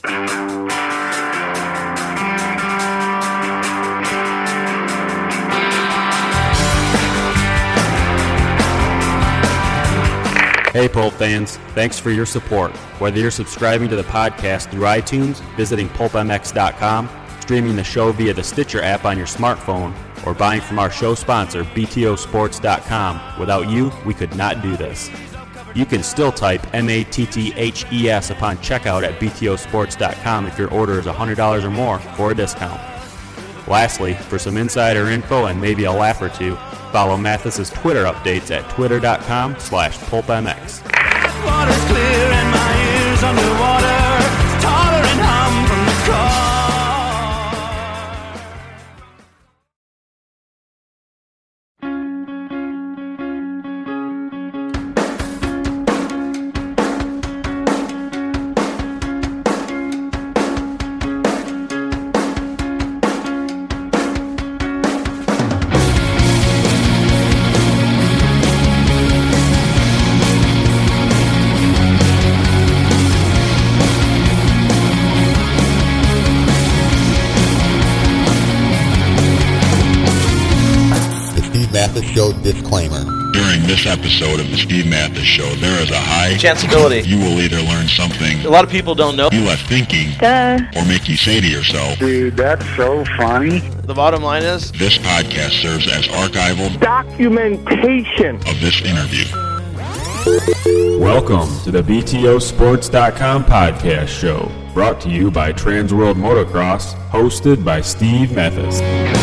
Hey Pulp fans, thanks for your support. Whether you're subscribing to the podcast through iTunes, visiting pulpmx.com, streaming the show via the Stitcher app on your smartphone, or buying from our show sponsor, btosports.com, without you, we could not do this. You can still type MATTHES upon checkout at btosports.com if your order is $100 or more for a discount. Lastly, for some insider info and maybe a laugh or two, follow Mathis's Twitter updates at twitter.com/pulpmx. Water's clear and my ears underwater, tolerant hum from the car. Mathis Show disclaimer. During this episode of the Steve Mathis Show, there is a high chanceability you will either learn something a lot of people don't know, you left thinking, or make you say to yourself, dude, that's so funny. The bottom line is, this podcast serves as archival documentation of this interview. Welcome to the BTOsports.com podcast show, brought to you by Transworld Motocross, hosted by Steve Mathis.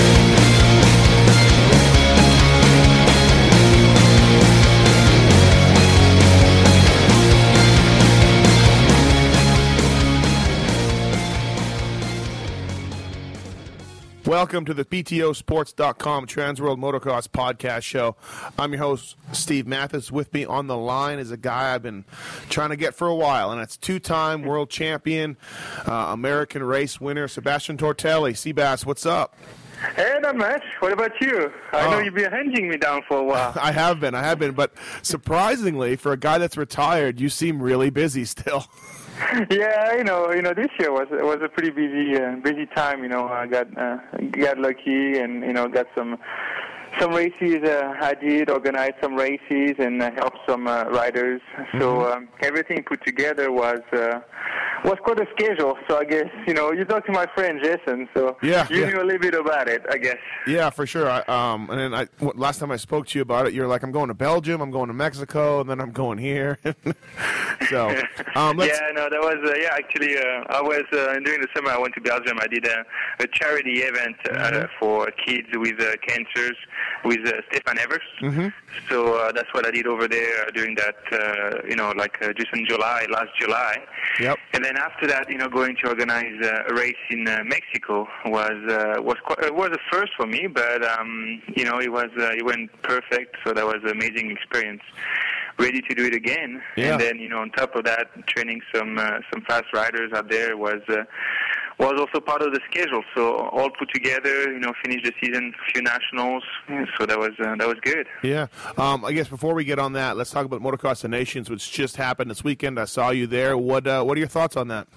Welcome to the BTOsports.com Transworld Motocross podcast show. I'm your host, Steve Mathis. With me on the line is a guy I've been trying to get for a while, and it's two-time world champion, American race winner, Sebastian Tortelli. Seabass, what's up? Hey, not much. What about you? I know you've been hunting me down for a while. I have been, but surprisingly, for a guy that's retired, you seem really busy still. Yeah, you know, this year was a pretty busy time. You know, I got lucky, and got some races. I did organize some races and help some riders. So everything put together was quite a schedule. So I guess you talk to my friend Jason. So you knew a little bit about it, I guess. Yeah, for sure. And then last time I spoke to you about it, you were like, "I'm going to Belgium, I'm going to Mexico, and then I'm going here." So that was actually I was during the summer. I went to Belgium. I did a charity event for kids with cancers with Stefan Evers. So that's what I did over there during that just in last July. Yep. And then after that, going to organize a race in Mexico was a first for me, but it went perfect. So that was an amazing experience. Ready to do it again, and then on top of that, training some fast riders out there was also part of the schedule. So all put together, finished the season, few nationals. So that was good. Yeah. I guess before we get on that, let's talk about Motocross of Nations, which just happened this weekend. I saw you there. What are your thoughts on that?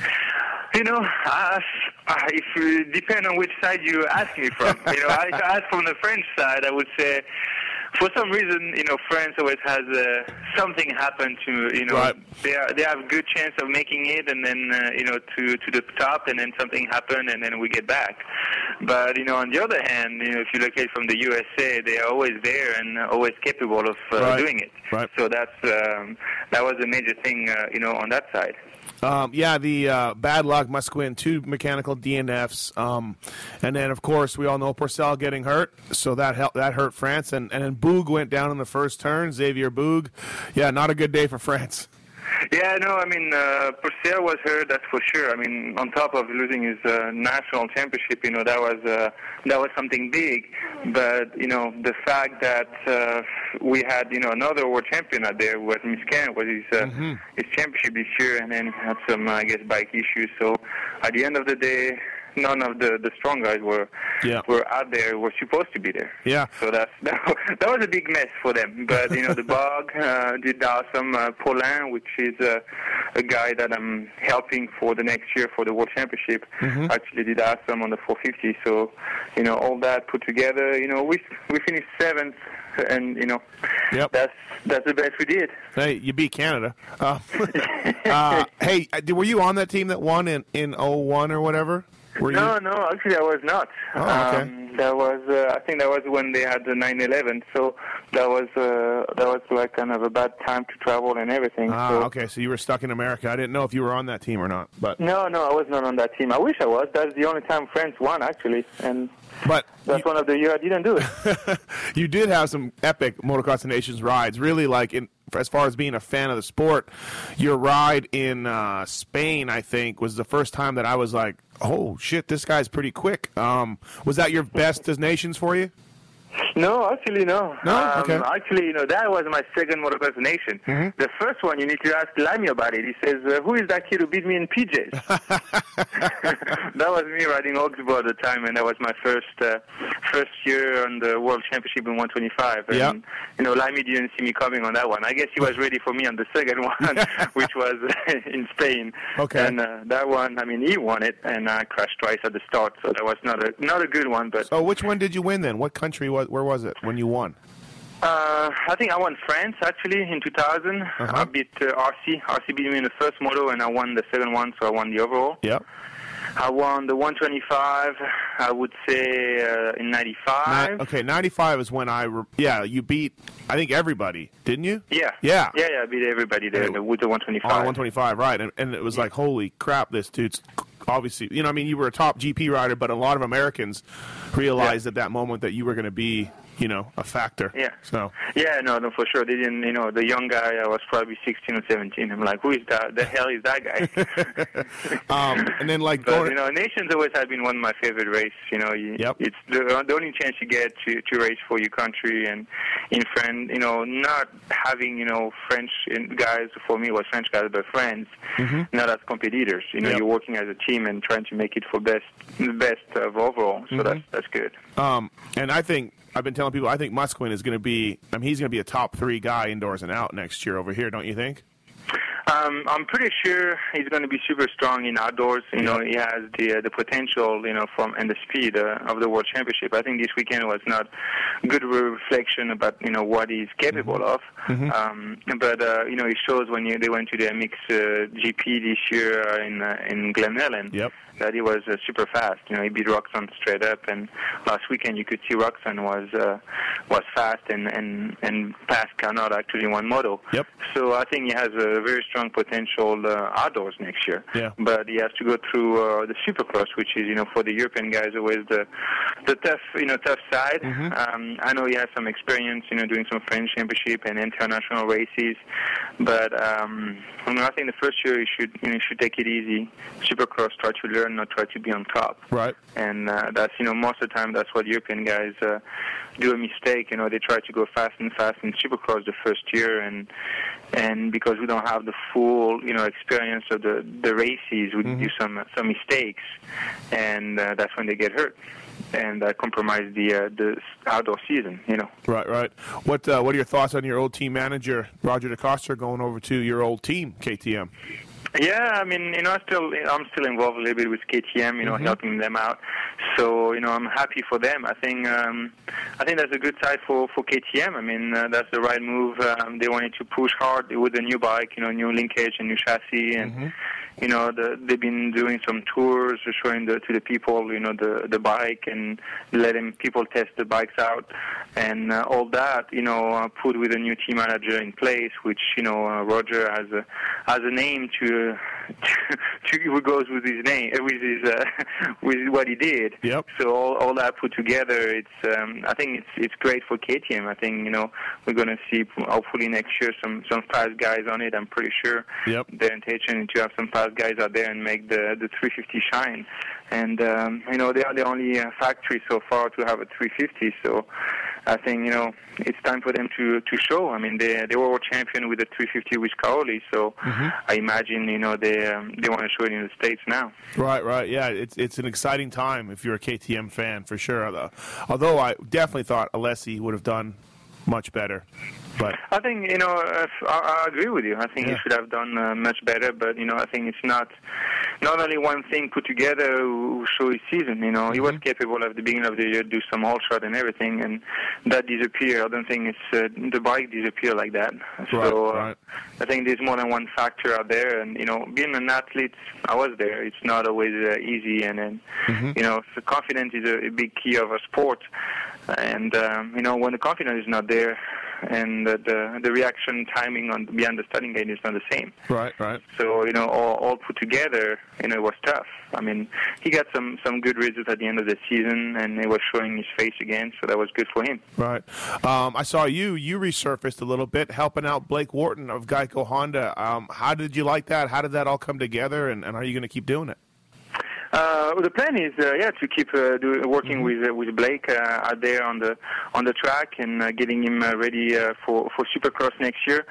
If you depend on which side you ask me from. If I ask from the French side, I would say, for some reason, France always has something happen to, right. They have a good chance of making it, and then, to the top, and then something happen, and then we get back. But, on the other hand, if you look at it from the USA, they are always there and always capable of doing it. Right. So that was a major thing, on that side. The bad luck, Musquin, 2 mechanical DNFs, and then of course we all know Pourcel getting hurt, so that hurt France, and then Boog went down in the first turn. Xavier Boog, not a good day for France. Yeah, no, Pourcel was hurt, that's for sure. On top of losing his national championship, that was something big. But, the fact that we had, another world champion out there, was Musquin, was his championship this year, and then he had some, bike issues. So at the end of the day, none of the strong guys were out there, were supposed to be there. Yeah. So that was a big mess for them. But the Bog did awesome. Paulin, which is a guy that I'm helping for the next year for the World Championship, actually did awesome on the 450. So all that put together, we finished 7th. And that's the best we did. Hey, you beat Canada. Hey, were you on that team that won in 01 or whatever? No, actually I was not. Oh, okay. That was I think that was when they had the 9/11. So that was like kind of a bad time to travel and everything. Okay. So you were stuck in America. I didn't know if you were on that team or not. But no, I was not on that team. I wish I was. That's the only time France won actually, and that's one of the years I didn't do it. You did have some epic Motocross of Nations rides. Really, as far as being a fan of the sport, your ride in Spain, I think, was the first time that I was like, oh, shit, this guy's pretty quick. Was that your best Nations for you? No, actually, no. No? Okay. Actually, that was my second Motocross Nation. The first one, you need to ask Lamy about it. He says, who is that kid who beat me in PJs? That was me riding Augsburg at the time, and that was my first year on the World Championship in 125. And, Lamy didn't see me coming on that one. I guess he was ready for me on the second one, which was in Spain. Okay. And that one, he won it, and I crashed twice at the start, so that was not a good one. But so which one did you win then? What country where was it when you won? I think I won France, actually, in 2000. I beat RC. RC beat me in the first moto, and I won the second one, so I won the overall. Yep. I won the 125, I would say, in 95. 95 is when you beat, I think, everybody, didn't you? Yeah, I beat everybody there with the 125. 125, right. And it was like, holy crap, this dude's obviously, you were a top GP rider, but a lot of Americans realized at that moment that you were going to be, a factor. Yeah. So. Yeah, no, for sure. They didn't, the young guy, I was probably 16 or 17. I'm like, who is that? The hell is that guy? And then Nations always have been one of my favorite races. It's the only chance you get to race for your country, and in France, not having, French guys, for me it was French guys, but friends, not as competitors. You're working as a team and trying to make it for the best of overall. So that's good. And I think, I've been telling people, I think Musquin is going to be, he's going to be a top 3 guy indoors and out next year over here, don't you think? I'm pretty sure he's going to be super strong in outdoors. He has the potential, and the speed of the World Championship. I think this weekend was not good reflection about, what he's capable of. But it shows when they went to the MX GP this year in Glen Ellen. That he was super fast. He beat Roxanne straight up, and last weekend you could see Roxanne was fast and passed Carnot actually in one moto. So I think he has a very strong potential outdoors next year. But he has to go through the Supercross, which is for the European guys always the tough side. I know he has some experience doing some French Championship and international races, but I think the first year he should take it easy. Supercross, try to learn, not try to be on top. Right. And that's most of the time that's what European guys do a mistake. They try to go fast in Supercross the first year, and because we don't have the full experience of the races, we do some mistakes, and that's when they get hurt. And compromise the outdoor season, Right. What are your thoughts on your old team manager, Roger DeCoster, going over to your old team, KTM? Yeah, I'm still involved a little bit with KTM, helping them out. So, I'm happy for them. I think that's a good side for KTM. That's the right move. They wanted to push hard with the new bike, new linkage and new chassis, and they've been doing some tours, showing to the people, the bike, and letting people test the bikes out, and all that, put with a new team manager in place, which Roger has a name to who goes with his name, with what he did. So all that put together, it's I think it's great for KTM. I think we're going to see hopefully next year some fast guys on it. I'm pretty sure their intention is to have some fast guys out there and make the 350 shine. And they are the only factory so far to have a 350. So I think, it's time for them to show. I mean, they were world champion with the 350 with Kaoli, so I imagine, they want to show it in the States now. Right. Yeah, it's an exciting time if you're a KTM fan, for sure. Although I definitely thought Alessi would have done much better. But I think, I agree with you. I think he should have done much better, but, I think it's not only one thing put together who show his season. He was capable at the beginning of the year to do some all shot and everything, and that disappeared. I don't think it's the bike disappeared like that. So I think there's more than one factor out there, and, being an athlete, I was there. It's not always easy, and then, so confidence is a big key of a sport. And, when the confidence is not there, and the reaction timing behind the starting gate is not the same. Right. So, all put together, it was tough. I mean, he got some good results at the end of the season, and it was showing his face again, so that was good for him. Right. I saw you resurfaced a little bit, helping out Blake Wharton of Geico Honda. How did you like that? How did that all come together, and are you going to keep doing it? The plan is, to keep working with Blake out there on the track and getting him ready for Supercross next year.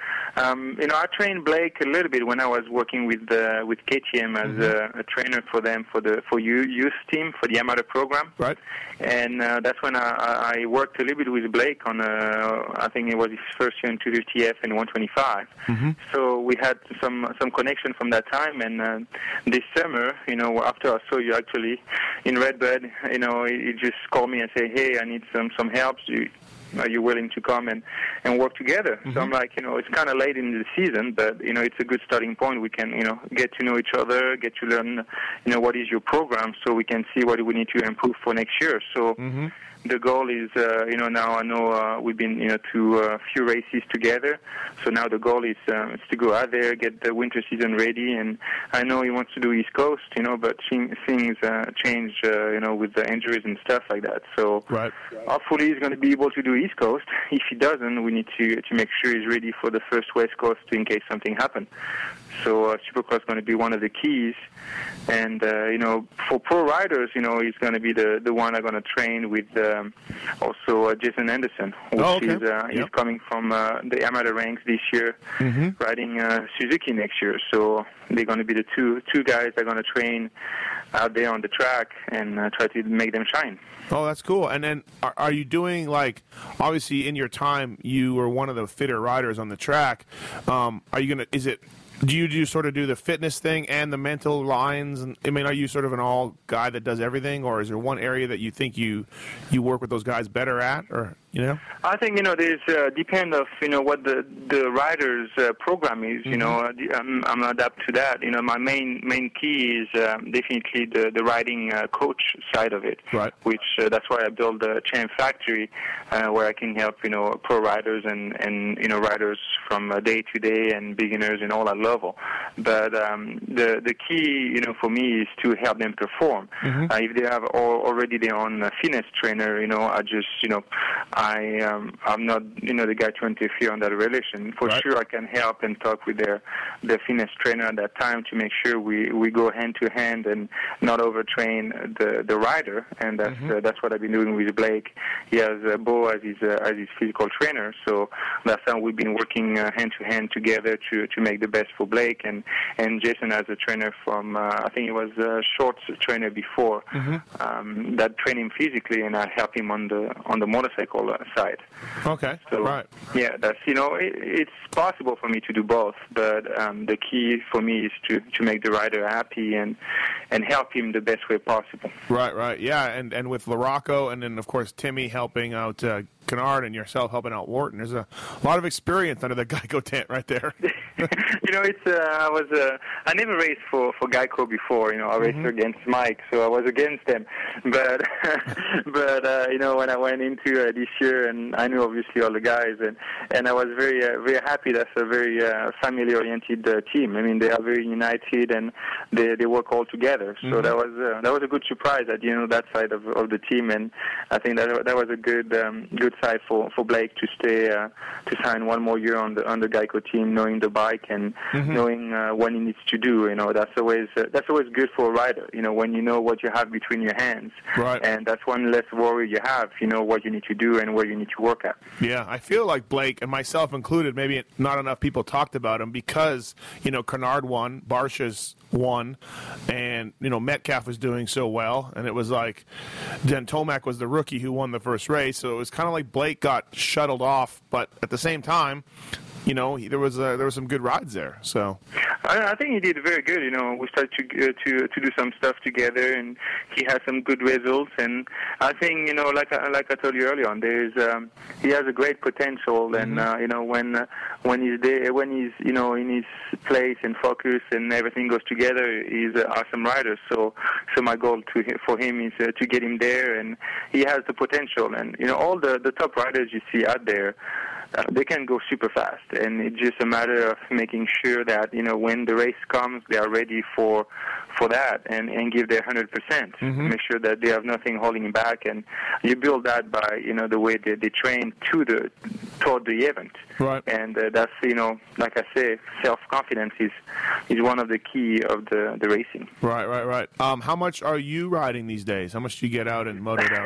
I trained Blake a little bit when I was working with KTM as a trainer for them for youth team for the amateur program. Right. And that's when I worked a little bit with Blake on I think it was his first year in 250F and 125. So we had some connection from that time. And this summer, after I saw you actually in Redbud, he just called me and said, "Hey, I need some help. Are you willing to come and work together?" So I'm like, it's kind of late in the season, but, it's a good starting point. We can, get to know each other, get to learn, what is your program, so we can see what we need to improve for next year. So the goal is, now I know we've been, to a few races together. So now the goal is to go out there, get the winter season ready. And I know he wants to do East Coast, but things change, with the injuries and stuff like that. So hopefully he's going to be able to do East Coast. If he doesn't, we need to make sure he's ready for the first West Coast in case something happens. So Supercross is going to be one of the keys. And, for pro riders, he's going to be the one I'm going to train with also Jason Anderson, which is he's coming from the amateur ranks this year, riding Suzuki next year. So they're going to be the two guys that are going to train out there on the track and try to make them shine. Oh, that's cool. And then are you doing, obviously in your time, you were one of the fitter riders on the track. Are you going to, do you do the fitness thing and the mental lines? And are you sort of an all guy that does everything, or is there one area that you think you work with those guys better at, or I think there's depend of what the rider's program is. I'm adapt to that. My main key is definitely the riding coach side of it. Right. Which that's why I built the Champ Factory, where I can help pro riders and riders from day to day and beginners and all that level. But the key for me is to help them perform. If they have already their own fitness trainer, I just I'm not the guy to interfere on that relation. For sure, I can help and talk with their fitness trainer at that time to make sure we go hand to hand and not overtrain the rider. And that's what I've been doing with Blake. He has Bo as his physical trainer, so that's how we've been working hand to hand together to make the best for Blake, and Jason as a trainer from I think he was Short's trainer before that trained him physically, and I help him on the motorcycle side. Okay. So, yeah, that's it's possible for me to do both, but the key for me is to make the rider happy and help him the best way possible. Right. Yeah, and with LaRocco, and then of course Timmy helping out Kennard and yourself helping out Wharton. There's a lot of experience under the Geico tent right there. I never raced for Geico before. I raced against Mike, so I was against them. But when I went into this year, and I knew obviously all the guys, and I was very very happy. That's a very family-oriented team. They are very united and they work all together. So that was a good surprise at that side of the team, and I think that was a good side for Blake to stay to sign one more year on the Geico team, knowing the bike bike and knowing what he needs to do. You know, that's always good for a rider. You know, when you know what you have between your hands, right? And that's one less worry you have. You know what you need to do and where you need to work at. Yeah, I feel like Blake, and myself included, maybe not enough people talked about him because, you know, Kernard won, Barcia's won, and, you know, Metcalf was doing so well, and it was like then Tomac was the rookie who won the first race, so it was kind of like Blake got shuttled off, but at the same time, you know, there was some good rides there. So I think he did very good. You know, we started to do some stuff together, and he had some good results. And I think, you know, like I told you earlier on, he has a great potential. And you know, when he's there, when he's, you know, in his place and focus and everything goes together, he's an awesome rider. So my goal for him is to get him there, and he has the potential. And you know, all the top riders you see out there, they can go super fast, and it's just a matter of making sure that, you know, when the race comes, they are ready for that and give their 100%. Make sure that they have nothing holding back, and you build that by, you know, the way they train toward the event. Right. And that's, you know, like I say, self-confidence is one of the key of the racing. Right. How much are you riding these days? How much do you get out and moto down?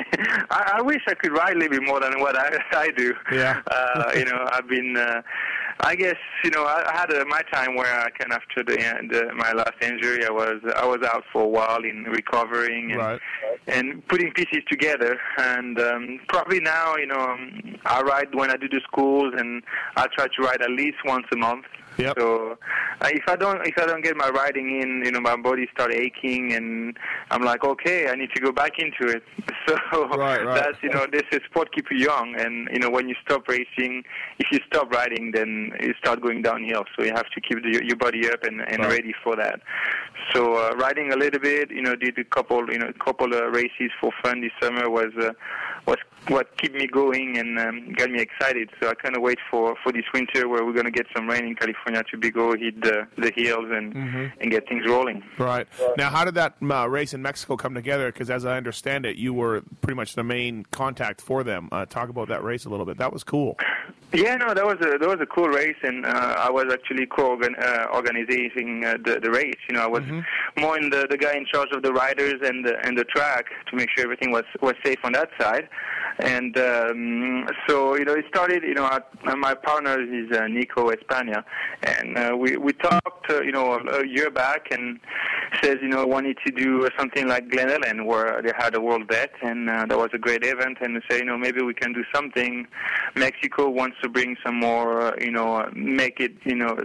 I wish I could ride a little bit more than what I do. Yeah. You know, I've been, I guess, you know, I had my time where I kind of after the end, my last injury, I was out for a while in recovering and putting pieces together. And probably now, you know, I ride when I do the schools, and I try to ride at least once a month. Yep. So if I don't get my riding in, you know, my body starts aching, and I'm like, okay, I need to go back into it. So that's, you know, this is sport keep you young, and you know, when you stop racing, if you stop riding, then you start going downhill. So you have to keep your body up and ready for that. So riding a little bit, you know, did a couple of races for fun this summer was what kept me going and got me excited. So I kind of wait for this winter where we're going to get some rain in California to go hit the hills and get things rolling. Right. Now, how did that race in Mexico come together? Because as I understand it, you were pretty much the main contact for them. Talk about that race a little bit. That was cool. Yeah, no, that was a cool race, and I was actually organizing the race. You know, I was more in the guy in charge of the riders and the track to make sure everything was safe on that side. And so, you know, it started, you know, my partner is Nico Espana, and we talked, you know, a year back, and says, you know, wanted to do something like Glen Ellen where they had a World Bet, and that was a great event, and say, you know, maybe we can do something. Mexico wants to bring some more, you know, make it, you know,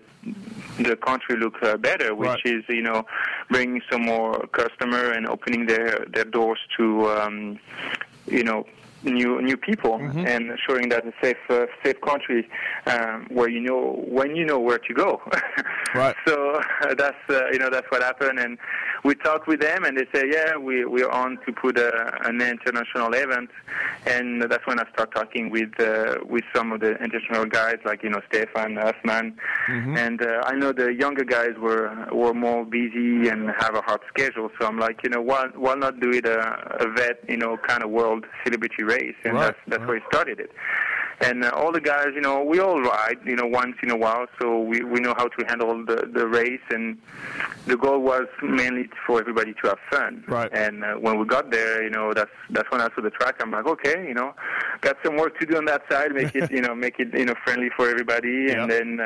the country look better, which is, you know, bringing some more customer and opening their doors to, you know, new people and showing that a safe country where you know when you know where to go. Right. So that's you know, that's what happened, and we talked with them, and they say, yeah, we're on to put an international event, and that's when I start talking with some of the international guys like, you know, Stefan Huffman, and I know the younger guys were more busy and have a hard schedule, so I'm like, you know, why not do it a vet, you know, kind of world celebrity race, and that's where he started it. And all the guys, you know, we all ride, you know, once in a while, so we know how to handle the race, and the goal was mainly for everybody to have fun. Right. And when we got there, you know, that's when I saw the track. I'm like, okay, you know, got some work to do on that side, make it, you know, friendly for everybody, and then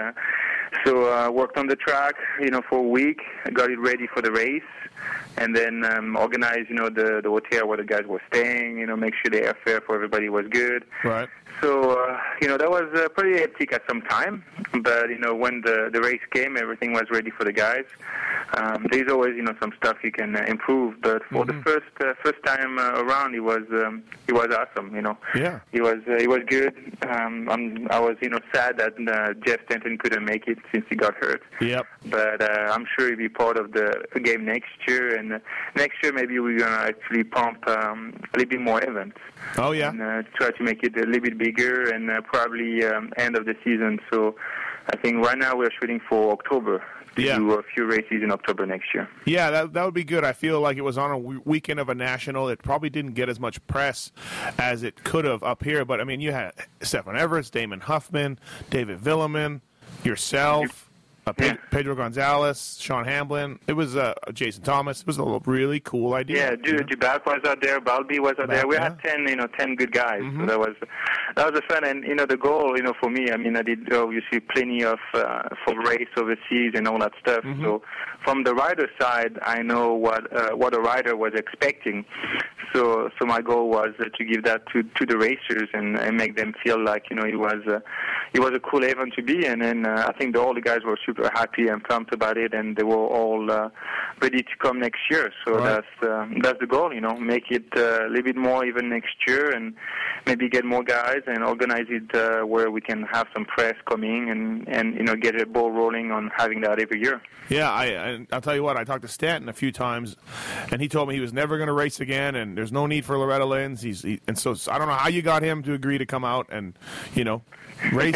so worked on the track, you know, for a week, got it ready for the race. And then organize, you know, the hotel where the guys were staying, you know, make sure the airfare for everybody was good. Right. So, you know, that was pretty hectic at some time. But, you know, when the race came, everything was ready for the guys. There's always, you know, some stuff you can improve. But for the first time around, it was awesome, you know. Yeah. It was good. I was, you know, sad that Jeff Stanton couldn't make it since he got hurt. Yep. But I'm sure he'll be part of the game next year. And next year, maybe we're going to actually pump a little bit more events. Oh, yeah. And try to make it a little bit bigger, and probably end of the season. So I think right now we're shooting for October to do a few races in October next year. Yeah, that would be good. I feel like it was on a weekend of a national. It probably didn't get as much press as it could have up here. But, I mean, you had Stefan Everts, Damon Huffman, David Villeman, yourself, Pedro Gonzalez, Sean Hamblin. It was Jason Thomas. It was a really cool idea. Yeah, Dubac was out there. Balbi was out there. We had 10 good guys. So that was a fun. And the goal, for me, I mean, I did obviously plenty of for race overseas and all that stuff. So from the rider side, I know what a rider was expecting. So my goal was to give that to the racers and make them feel like it was a cool event to be in. And I think all the guys were super happy and pumped about it, and they were all ready to come next year. So that's the goal, make it a little bit more even next year, and maybe get more guys and organize it where we can have some press coming and get a ball rolling on having that every year. Yeah, I'll tell you what, I talked to Stanton a few times, and he told me he was never going to race again, and there's no need for Loretta Lynn's. And so I don't know how you got him to agree to come out and, race.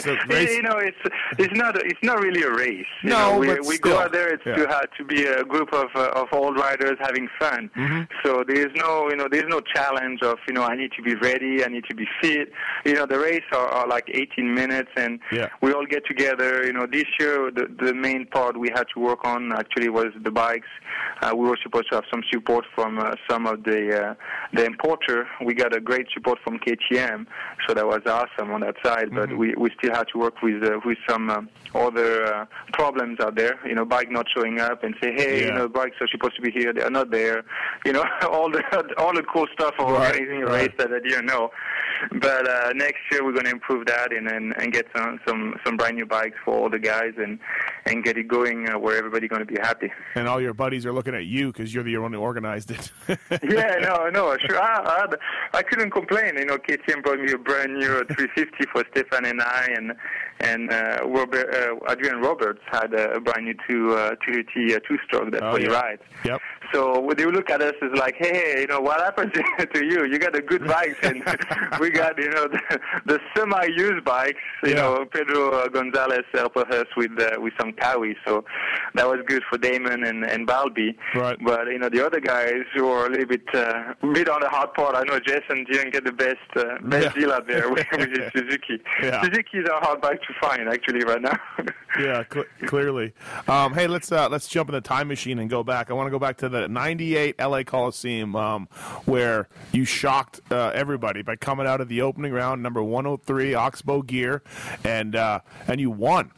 It's not really a race. No, we go out there. It's to be a group of old riders having fun. So there's no challenge of I need to be ready, I need to be fit. The race are like 18 minutes, and we all get together. This year the main part we had to work on actually was the bikes. We were supposed to have some support from some of the importer. We got a great support from KTM, so that was awesome on that side. But we still had to work with some other problems out there. Bike not showing up and say, hey, bikes are supposed to be here, they are not there. All the cool stuff of organizing a race that I didn't know. But next year we're going to improve that and get some brand new bikes for all the guys and get it going where everybody's going to be happy. And all your buddies are looking at you because you're the one who organized it. No, sure. I couldn't complain. KTM brought me a brand new 350 for Stefan and I, and Adrian Roberts had a brand new 250 two-stroke. That's what he rides. Yep. So when they look at us, it's like, hey, what happened to you? You got the good bikes, and we got the semi-used bikes. Pedro Gonzalez helped us with some Kawi, so that was good for Damon and Balbi. Right. But the other guys were a little bit on the hard part. I know Jason didn't get the best deal out there with his Suzuki. Yeah. Suzuki's a hard bike to find actually right now. Yeah, clearly. Hey, let's jump in the time machine and go back. I want to go back to the '98 LA Coliseum, where you shocked everybody by coming out of the opening round, number 103 Oxbow gear, and you won.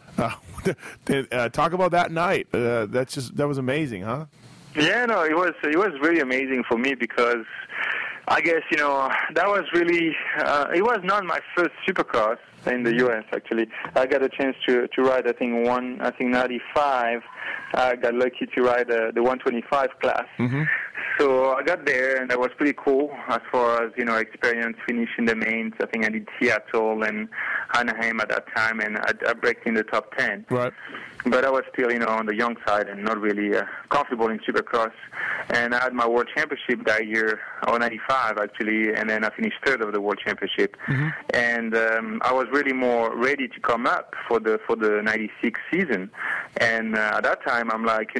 Talk about that night. That was amazing, huh? Yeah, no, it was really amazing for me because I guess that was really it was not my first Supercross in the U.S. actually. I got a chance to ride I think 95. I got lucky to ride the 125 class. So I got there, and that was pretty cool as far as experience finishing the mains. I think I did Seattle and Anaheim at that time, and I braked in the top 10. Right. But I was still, on the young side and not really comfortable in Supercross. And I had my World Championship that year, or 95 actually, and then I finished third of the World Championship. And I was really more ready to come up for the 96 season. And at that time, I'm like,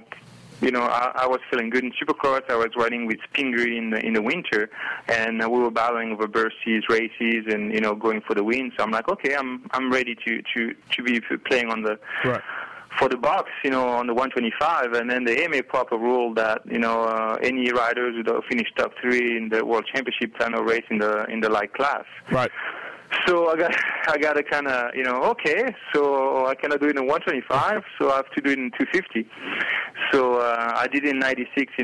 I was feeling good in Supercross. I was riding with Pingree in the winter, and we were battling over Bercy's races and going for the win. So I'm like, okay, I'm ready to be playing on the for the box, on the 125. And then the AMA proper rule that any riders who don't finish top 3 in the World Championship final race in the light class. Right. So I got to kind of, okay, so I cannot do it in 125, so I have to do it in 250. So I did it in 96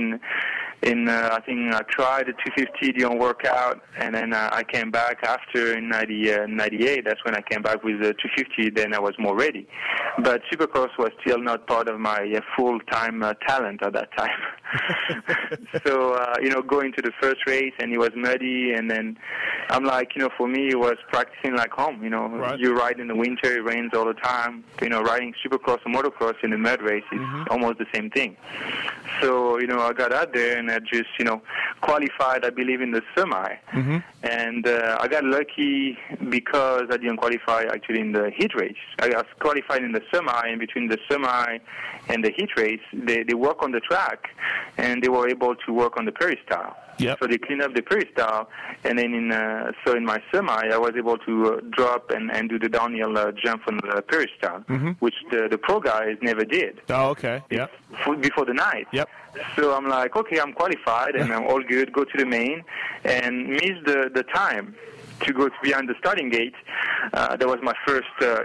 I think I tried the 250, didn't work out, and then I came back after in 98. That's when I came back with the 250. Then I was more ready. But Supercross was still not part of my full-time talent at that time. So, going to the first race, and it was muddy, and then I'm like, for me, it was practicing like home. You ride in the winter, it rains all the time. Riding Supercross or motocross in the mud race is almost the same thing. So, I got out there, and I just, qualified, I believe, in the semi. And I got lucky because I didn't qualify actually in the heat race. I got qualified in the semi, and between the semi and the heat race, they work on the track, and they were able to work on the peristyle. Yep. So they clean up the peristyle, and then in my semi, I was able to drop and do the downhill jump on the peristyle, which the pro guys never did. Oh, okay. Yep. Before the night. Yep. So I'm like, okay, I'm qualified, and I'm all good. Go to the main, and miss the time to go behind the starting gate. That was my first,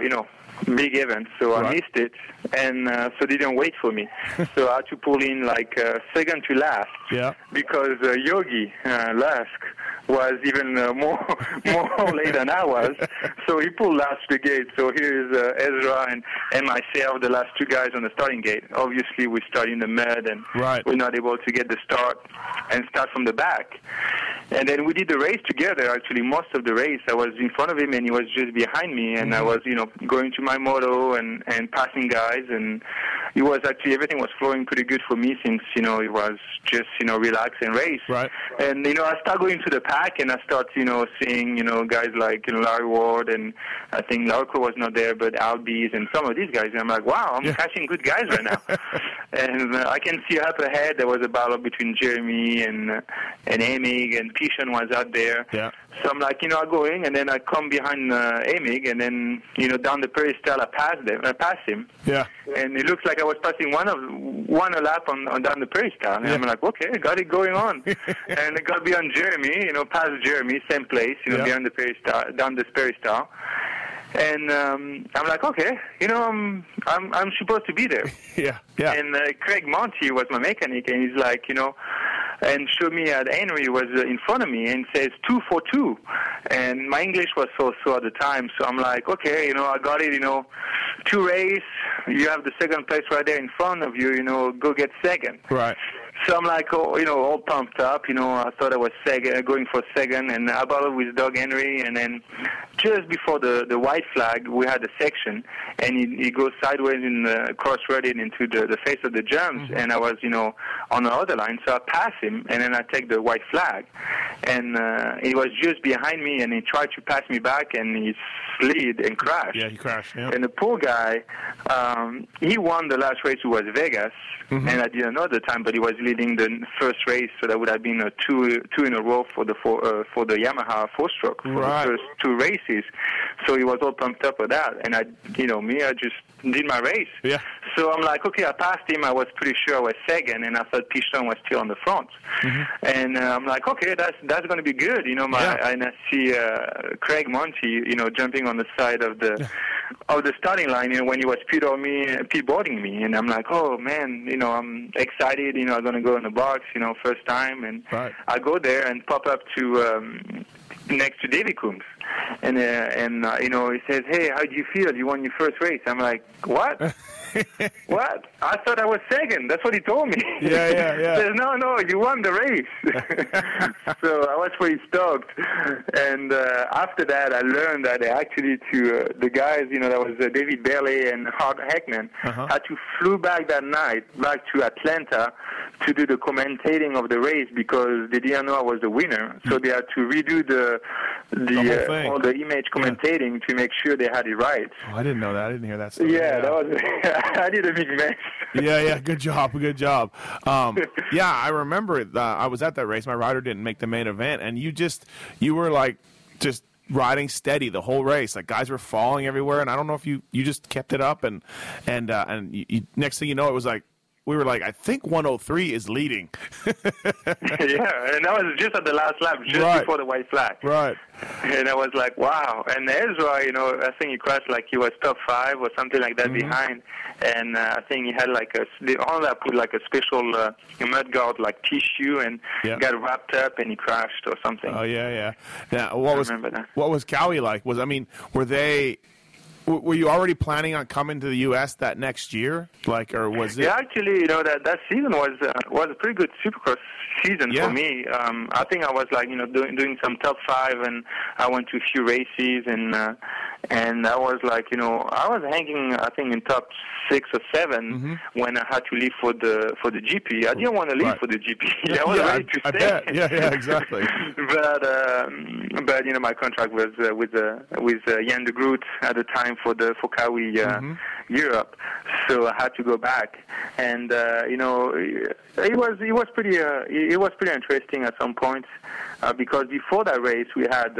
big event, so I missed it, and so they didn't wait for me. So I had to pull in like second to last, because Yogi Lusk was even more late than I was. So he pulled last to the gate. So here's Ezra and myself, the last two guys on the starting gate. Obviously, we start in the mud, and we're not able to get the start and start from the back. And then we did the race together. Actually, most of the race, I was in front of him, and he was just behind me. And I was, going to my moto and passing guys. And it was actually, everything was flowing pretty good for me since, it was just, relax and race. Right. And, I start going to the pack, and I start, seeing, guys like Larry Ward, and I think Larco was not there, but Albies and some of these guys. And I'm like, wow, I'm catching good guys right now. And I can see up ahead, there was a battle between Jeremy and Amig, and Pichon was out there. Yeah. So I'm like, I'm going, and then I come behind Amig, and then, down the peristyle, I pass him. Yeah. And it looks like I was passing one a lap on down the peristyle. And I'm like, okay, got it going on. And I got behind Jeremy, past Jeremy, same place, behind the peristyle, down this peristyle. And I'm like, okay, I'm supposed to be there. Yeah. And Craig Monty was my mechanic, and he's like, and showed me that Henry was in front of me and says 2 for 2. And my English was so at the time, so I'm like, okay, I got it, 2 race, you have the second place right there in front of you, go get second. Right. So I'm like, all pumped up, I thought I was going for second, and I battled with Doug Henry, and then just before the white flag, we had a section, and he goes sideways in cross-threaded into the face of the jumps, and I was, on the other line, so I pass him, and then I take the white flag, and he was just behind me, and he tried to pass me back, and he slid and crashed. Yeah, he crashed, yeah. And the poor guy, he won the last race, who was Vegas, and I didn't know at the time, but he was leading the first race, so that would have been two in a row for the Yamaha 4-stroke for the first 2 races. So he was all pumped up with that, and I just did my race. Yeah. So I'm like, okay, I passed him. I was pretty sure I was second, and I thought Pichon was still on the front. And I'm like, okay, that's going to be good, and I see Craig Monty, jumping on the side of the starting line, when he was speedboarding me, and I'm like, oh man, I'm excited, I'm going to go in the box, first time, and I go there and pop up to next to Davy Coombs, and he says, hey, how do you feel? You won your first race. I'm like, what? What? I thought I was second. That's what he told me. Yeah. He says, no, you won the race. So I was pretty stoked. And after that, I learned that actually the guys, that was David Bailey and Hart Heckman, had to flew back that night back to Atlanta to do the commentating of the race because they didn't know I was the winner. So they had to redo all the image commentating to make sure they had it right. Oh, I didn't know that. I didn't hear that story. Yeah, that was. I did a big mess. Yeah. Good job. I remember it. I was at that race. My rider didn't make the main event, and you were like just riding steady the whole race. Like guys were falling everywhere, and I don't know if you just kept it up, and you, next thing you know, it was like. We were like, I think 103 is leading. Yeah, and that was just at the last lap, just before the white flag. Right. And I was like, wow. And Ezra, I think he crashed like he was top 5 or something like that behind. And I think he had they only put like a special mud guard like tissue and got wrapped up and he crashed or something. Oh, yeah. Now, what was Cowie like? Were you already planning on coming to the U.S. that next year? Or was it? Yeah, actually, that season was a pretty good Supercross season for me. I think I was doing some top 5, and I went to a few races, and And I was like, I was hanging, I think, in top 6 or 7 when I had to leave for the GP. I didn't want to leave for the GP. I was ready to stay. I bet. Yeah, exactly. but my contract was with Jan de Groot at the time for Kawi Europe, so I had to go back. And it was pretty interesting at some point because before that race we had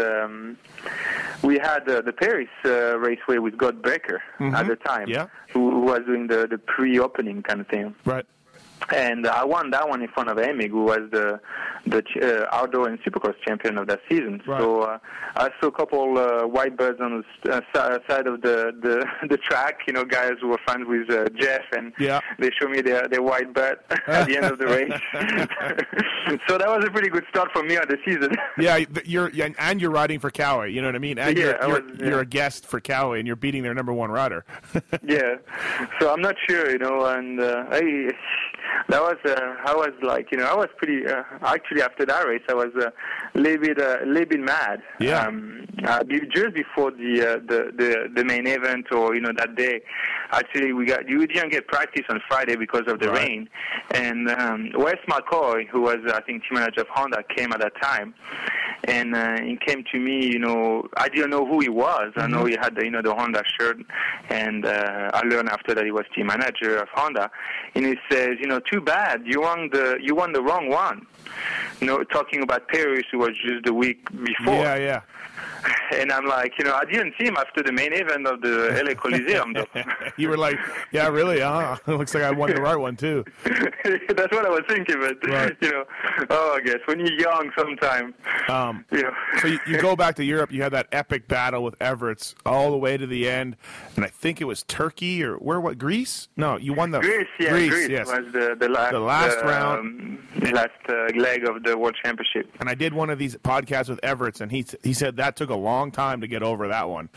the Paris Raceway with God Breaker at the time, who was doing the pre-opening kind of thing. Right. And I won that one in front of Emig, who was the outdoor and supercross champion of that season. Right. So I saw a couple white birds on the side of the track, guys who were friends with Jeff, and they showed me their white bird at the end of the race. So that was a pretty good start for me on the season. You're riding for Kawi, you know what I mean? And you're a guest for Kawi, and you're beating their number 1 rider. Yeah. So I'm not sure, and I was like, I was pretty. Actually, after that race, I was a little bit mad. Yeah. Just before the main event, or that day, actually we didn't get practice on Friday because of the rain, and Wes McCoy, who was I think team manager of Honda, came at that time, and he came to me. I didn't know who he was. I know he had the Honda shirt, and I learned after that he was team manager of Honda, and he says, too bad, you won the wrong one. Talking about Paris, who was just the week before. Yeah. And I'm like, I didn't see him after the main event of the LA Coliseum, though. You were like, yeah, really? It looks like I won the right one, too. That's what I was thinking, but, I guess when you're young sometime, So you go back to Europe, you had that epic battle with Everts all the way to the end, and I think it was Turkey, or Greece? No, you won the... Greece, yes. Was the last round. Last leg of the World Championship. And I did one of these podcasts with Everts, and he said that took a long time to get over that one.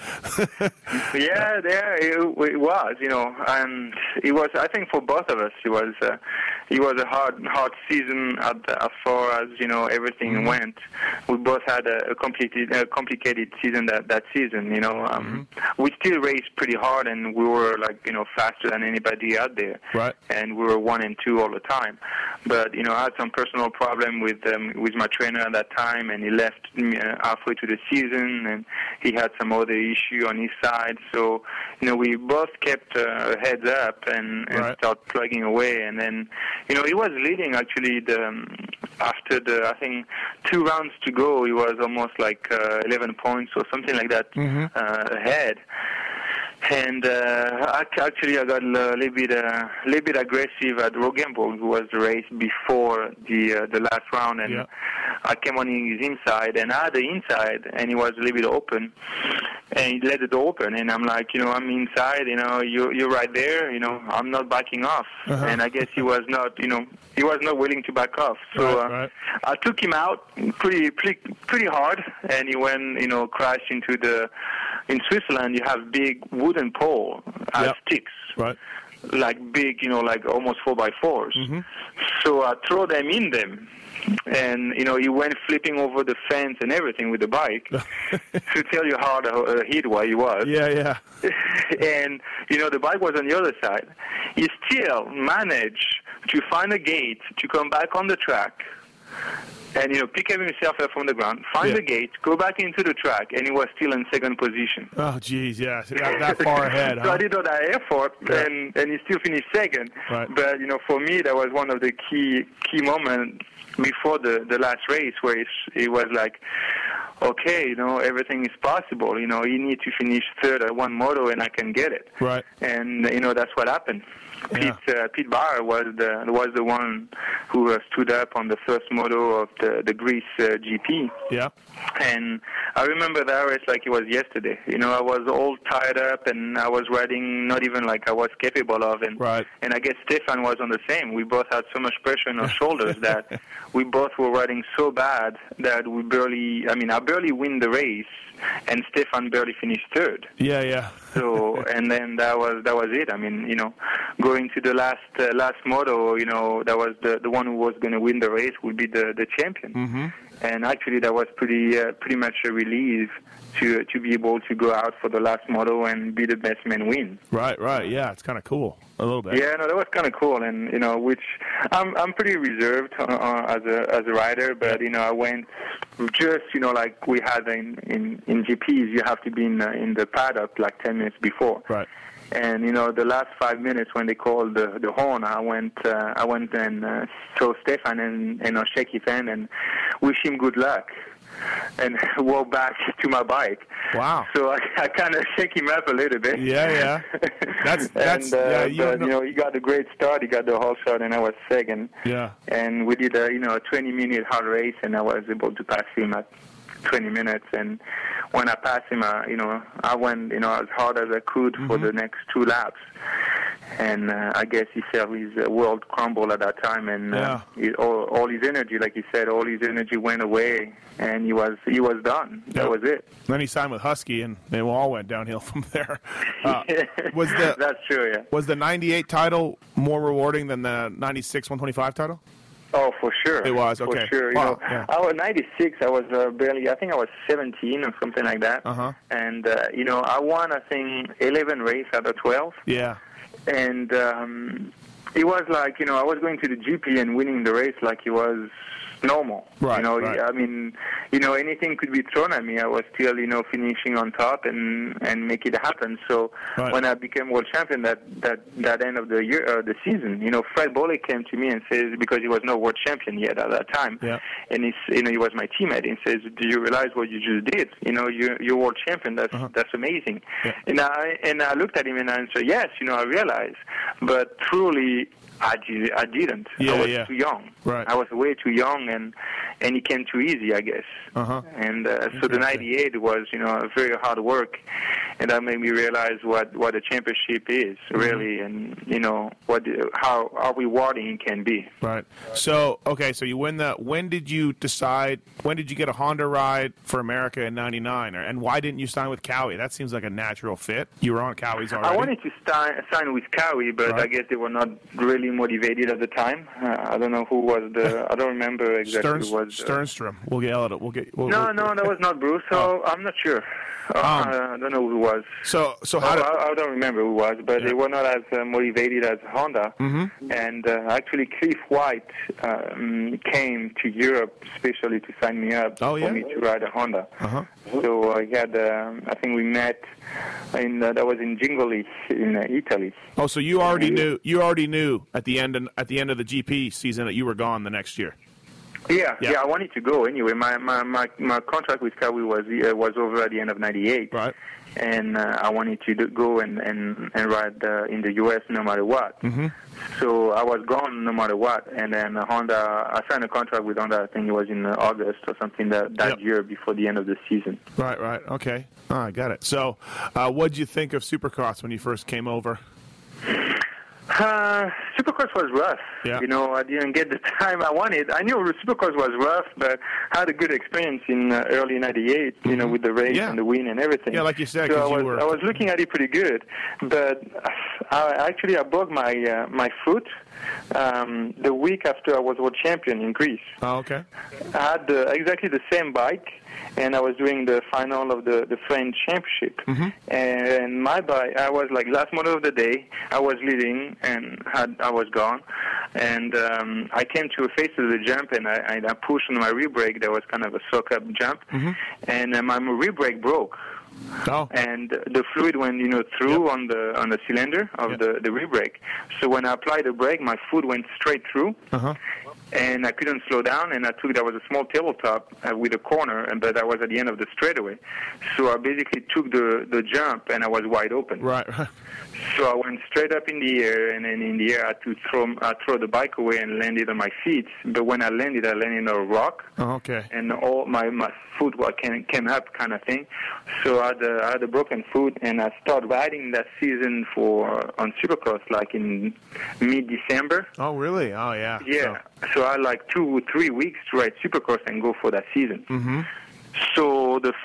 It was, and it was. I think for both of us, it was a hard season as far as everything went. We both had a complicated season that season. We still raced pretty hard, and we were faster than anybody out there. Right. And we were 1 and 2 all the time. But I had some personal problem with my trainer at that time, and he left me halfway to the season, and he had some other issue on his side. So we both kept heads up and started plugging away. And then he was leading actually after I think 2 rounds to go. He was almost like 11 points or something like that ahead. And actually, I got a little bit aggressive at Roggenburg, who was the race before the last round, and I came on his inside, and I had the inside, and he was a little bit open, and he let the door open, and I'm like, I'm inside, you're right there, I'm not backing off, and I guess he was not willing to back off, so I took him out pretty hard, and he went, crashed into in Switzerland, you have big wooden pole as sticks. Right. Like big, like almost 4x4s. So I throw them in them. And, he went flipping over the fence and everything with the bike to tell you how the heat he was. Yeah. And, the bike was on the other side. He still managed to find a gate to come back on the track and, pick himself up from the ground, find the gate, go back into the track, and he was still in second position. Oh, geez, yeah. That far ahead, So I did all that effort, and he still finished second. Right. But, for me, that was one of the key moments before the last race where it was like, okay, everything is possible. You need to finish third at one moto, and I can get it. Right. And, that's what happened. Pete Barr was the one who stood up on the first moto of the Greece GP. Yeah. And I remember that race like it was yesterday. I was all tied up, and I was riding not even like I was capable of. And and I guess Stefan was on the same. We both had so much pressure on our shoulders that we both were riding so bad that I barely win the race, and Stefan barely finished third. Yeah. So, and then that was it. Going to the last moto, that was the one who was going to win the race would be the champion. And actually, that was pretty much a relief to be able to go out for the last moto and be the best man win. Right. Yeah, it's kind of cool a little bit. Yeah, no, that was kind of cool, and which I'm pretty reserved as a rider, but I went just like we had in GPs, you have to be in the paddock like 10 minutes before. Right. And the last 5 minutes when they called the horn, I went and saw Stefan and shake his hand and wish him good luck, and walk back to my bike. Wow! So I kind of shake him up a little bit. Yeah. That's he got a great start. He got the whole shot, and I was second. Yeah. And we did a 20-minute hard race, and I was able to pass him at 20 minutes. And when I passed him, I went as hard as I could for the next 2 laps. And I guess he felt his world crumble at that time, and all his energy, like he said, all his energy went away, and he was done. Yep. That was it. Then he signed with Husky, and they all went downhill from there. That's true. Yeah. Was the '98 title more rewarding than the '96 125 title? Oh, for sure. It was, okay. For sure. Wow, I was 96. I was barely, I think I was 17 or something like that. Uh-huh. And, I won, I think, 11 races out of 12. Yeah. And it was like, I was going to the GP and winning the race like it was normal. Right, right. I mean, anything could be thrown at me. I was still, finishing on top and make it happen. So when I became world champion, that end of the year, the season, Fred Boley came to me and says, because he was not world champion yet at that time, and he was my teammate, and says, "Do you realize what you just did? You're world champion. That's amazing." Yeah. And I looked at him and I said, "Yes, I realize, but truly." I didn't. Yeah, I was too young. Right. I was way too young, and it came too easy, I guess. Uh-huh. And so the '98 was, very hard work, and that made me realize what a championship is really, and how rewarding it can be. Right. So so you win that. When did you decide? When did you get a Honda ride for America in '99, and why didn't you sign with Cowie? That seems like a natural fit. You were on Cowie's already. I wanted to sign with Cowie, but I guess they were not really motivated at the time. I don't know who was I don't remember exactly who was. Sternstrom. We'll yell at it. No, that was not Bruce. So I'm not sure. I don't know who it was. So I don't remember who it was, but they were not as motivated as Honda. Mm-hmm. And actually, Cliff White came to Europe especially to sign me up for me to ride a Honda. Uh-huh. So I had, I think we met that was in Gingoli in Italy. Oh, so you already knew. You already knew at the end of the GP season that you were gone the next year. Yeah, I wanted to go anyway. My contract with Cowie was over at the end of '98, right? And I wanted to go and ride in the U.S. no matter what. Mm-hmm. So I was gone no matter what. And then Honda, I signed a contract with Honda. I think it was in August or something that year before the end of the season. Right. Okay. Oh, I got it. So, what did you think of Supercross when you first came over? Supercross was rough. Yeah. I didn't get the time I wanted. I knew Supercross was rough, but I had a good experience in early '98. With the race and the win and everything. Yeah, like you said. So I was looking at it pretty good, but I broke my foot the week after I was world champion in Greece. Oh, okay. I had exactly the same bike. And I was doing the final of the French Championship. Mm-hmm. And my bike, I was like last motor of the day. I was leading, and I was gone. And I came to a face of the jump, and I pushed on my rear brake. There was kind of a soak-up jump, and my rear brake broke. Oh. And the fluid went, through on the cylinder of the rear brake. So when I applied the brake, my foot went straight through. Uh-huh. And I couldn't slow down, and there was a small tabletop with a corner, but I was at the end of the straightaway. So I basically took the jump, and I was wide open. Right. So I went straight up in the air, and then in the air I had to throw the bike away and landed on my feet. But when I landed on a rock. Oh, okay. And all my foot came up, kind of thing. So I had a broken foot, and I started riding that season on Supercross like in mid-December. Oh, really? Oh, yeah. Yeah. So I had like 2 or 3 weeks to ride Supercross and go for that season. Mm-hmm. So the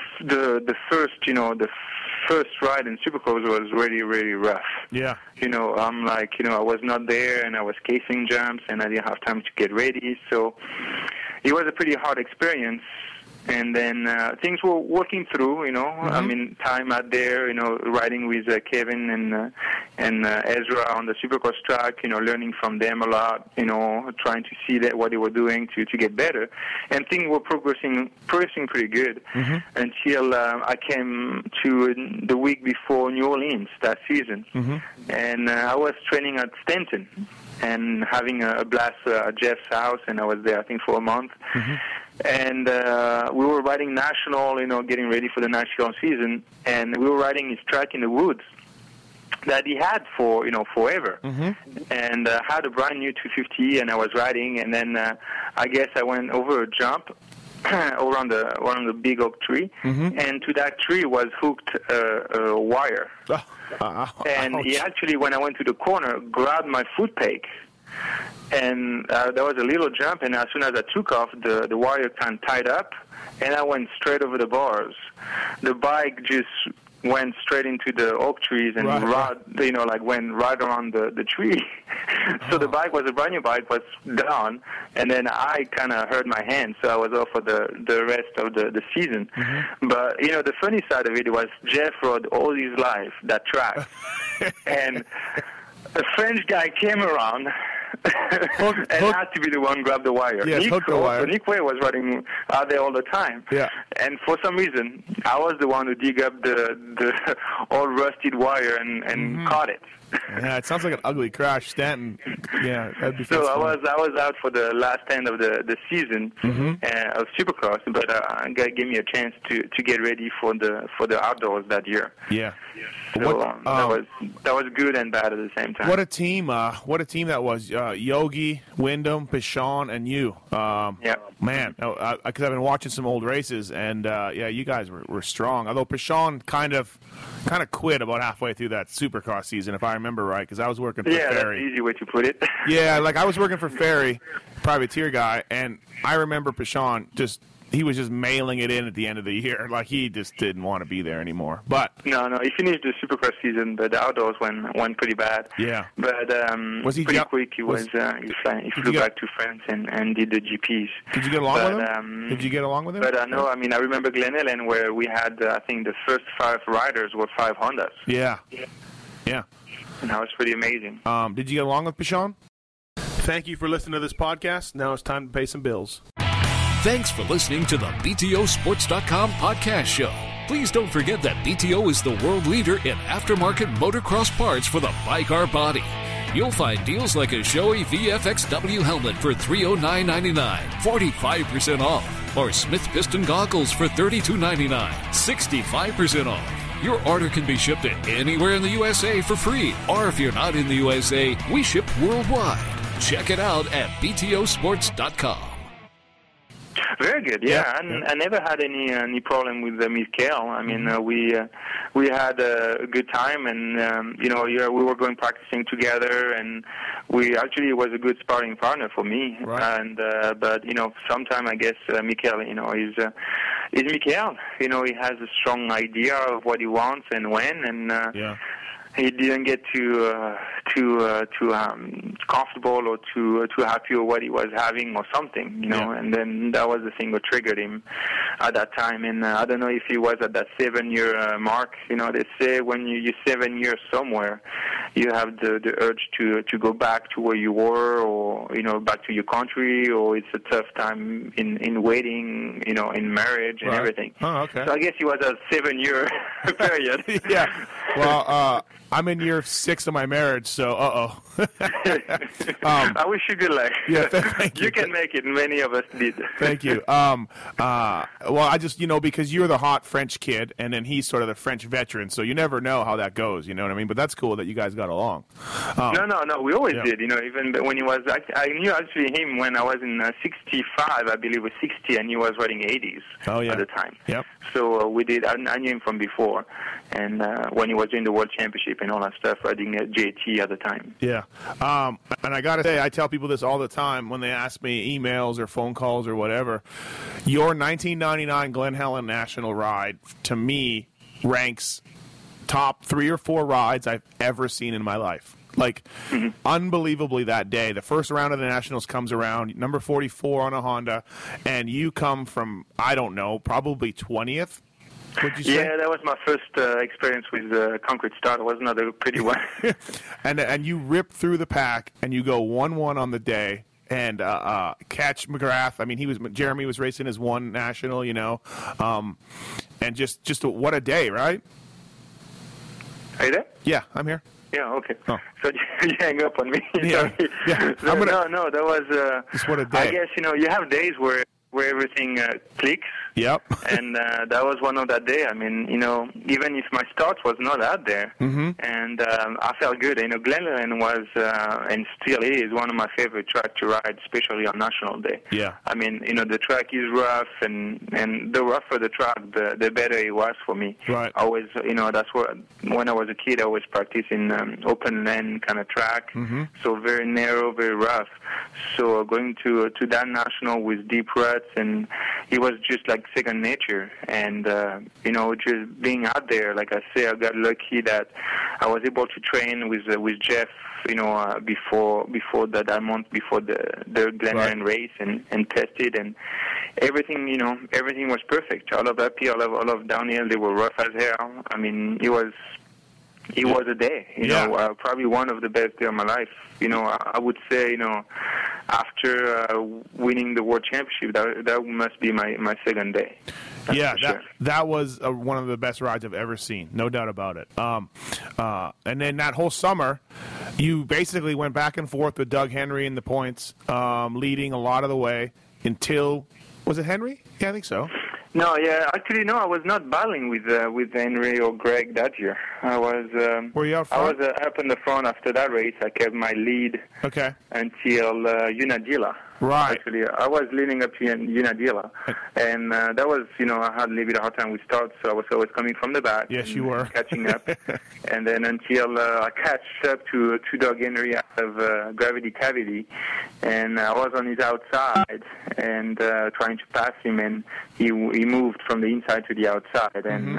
first ride in Supercross was really, really rough. Yeah. I'm like, I was not there, and I was casing jumps, and I didn't have time to get ready. So, it was a pretty hard experience. And then things were working through, I mean, time out there, riding with Kevin and Ezra on the Supercross track, learning from them a lot, trying to see what they were doing to get better. And things were progressing pretty good until I came to the week before New Orleans that season. And I was training at Stanton and having a blast at Jeff's house, and I was there, I think, for a month. And we were riding national, getting ready for the national season, and we were riding his track in the woods that he had for, forever. And had a brand new 250, and I was riding, and then I guess I went over a jump around the big oak tree, and to that tree was hooked a wire. And he actually, when I went to the corner, grabbed my foot peg. And there was a little jump, and as soon as I took off, the wire kind of tied up, and I went straight over the bars. The bike just went straight into the oak trees and went right around the tree. So the bike was a brand new bike, was down, and then I kind of hurt my hand, so I was off for the rest of the season. But, the funny side of it was Jeff rode all his life that track, and a French guy came around and had to be the one who grabbed the wire. Yes, hooked the wire. Nick Way was riding out there all the time. Yeah. And for some reason, I was the one who dig up the old rusted wire and caught it. Yeah, it sounds like an ugly crash, Stanton. Yeah, that'd be so I was out for the last end of the season of Supercross, but God gave me a chance to get ready for the outdoors that year. Yeah. So that was good and bad at the same time. What a team! What a team that was. Yogi, Wyndham, Pichon, and you. Man, because I've been watching some old races, and you guys were strong. Although Pichon kind of quit about halfway through that Supercross season, if I remember right, because I was working for Ferry. Yeah, that's an easy way to put it. Yeah, I was working for Ferry, privateer guy, and I remember Pichon he was just mailing it in at the end of the year. He just didn't want to be there anymore. But no, he finished the Supercross season, but the outdoors went pretty bad. Yeah. But was he pretty quick. He flew back to France and did the GPs. Did you get along with him? Did you get along with him? But no, I remember Glen Ellen, where we had, I think, the first 5 riders were 5 Hondas. Yeah. And that was pretty amazing. Did you get along with Pichon? Thank you for listening to this podcast. Now it's time to pay some bills. Thanks for listening to the BTOsports.com podcast show. Please don't forget that BTO is the world leader in aftermarket motocross parts for the bike or body. You'll find deals like a Shoei VFXW helmet for $309.99, 45% off, or Smith Piston goggles for $32.99, 65% off. Your order can be shipped to anywhere in the USA for free, or if you're not in the USA, we ship worldwide. Check it out at BTOsports.com. Very good, yeah. I never had any problem with Mikael. We had a good time, and we were going practicing together, and it was a good sparring partner for me. Right. And but sometimes I guess Mikael, is Mikael. He has a strong idea of what he wants and when, and he didn't get too comfortable or too happy with what he was having or something, and then that was the thing that triggered him at that time. And I don't know if he was at that 7-year mark. They say when you're 7 years somewhere, you have the urge to go back to where you were, or back to your country, or it's a tough time in waiting, in marriage and everything. Oh, okay. So I guess he was a 7-year period. Yeah. Well, I'm in year 6 of my marriage, so I wish you good luck. Yeah, thank you. You can make it. Many of us did. Thank you. Well, I just, because you're the hot French kid, and then he's sort of the French veteran, so you never know how that goes, you know what I mean? But that's cool that you guys got along. No, we always did, even when he was, I knew actually him when I was in 65, I believe, or 60, and he was riding 80s at the time. Yep. So we did, I knew him from before, and when he was doing the World Championship and all that stuff, riding JT at the time. Yeah. And I got to say, I tell people this all the time when they ask me emails or phone calls or whatever. Your 1999 Glen Helen National ride, to me, ranks top 3 or 4 rides I've ever seen in my life. Like, unbelievably that day. The first round of the Nationals comes around, number 44 on a Honda, and you come from, I don't know, probably 20th? Would you say? Yeah, that was my first experience with Concrete Start. It was not a pretty one. and you rip through the pack, and you go 1-1 on the day. And catch McGrath. I mean, Jeremy was racing his one national, you know, and just what a day, right? Are you there? Yeah, I'm here. Yeah, okay. Oh. So you hang up on me. Yeah. No, that was. Just what a day. I guess you have days where everything clicks. Yep. And that was one of that day. I mean, even if my start was not out there, and I felt good. Glenlyn was and still is one of my favorite tracks to ride, especially on National Day. Yeah. I mean, the track is rough, and the rougher the track, the better it was for me. Right. I always, that's what when I was a kid, I always practiced in open lane kind of track, so very narrow, very rough. So going to that national with deep ruts, and it was just like second nature. And just being out there, like I say, I got lucky that I was able to train with Jeff, before that month before the Glenlyn race, and test it, and everything was perfect. All of uphill, all of downhill, they were rough as hell. I mean, it was a day, probably one of the best days of my life. I would say, after winning the World Championship, that must be my second day. That was one of the best rides I've ever seen, no doubt about it. And then that whole summer, you basically went back and forth with Doug Henry in the points, leading a lot of the way until, was it Henry? Yeah, I think so. No, actually, I was not battling with Henry or Greg that year. I was. Were you out front? I was up in the front after that race. I kept my lead. Okay. Until Unadilla. Right. Actually, I was leading up to Unadilla, and that was, I had a little bit of a hard time with starts, so I was always coming from the back. Yes, you were. Catching up. And then until I catched up to Doug Henry out of Gravity Cavity, and I was on his outside and trying to pass him, and he moved from the inside to the outside, and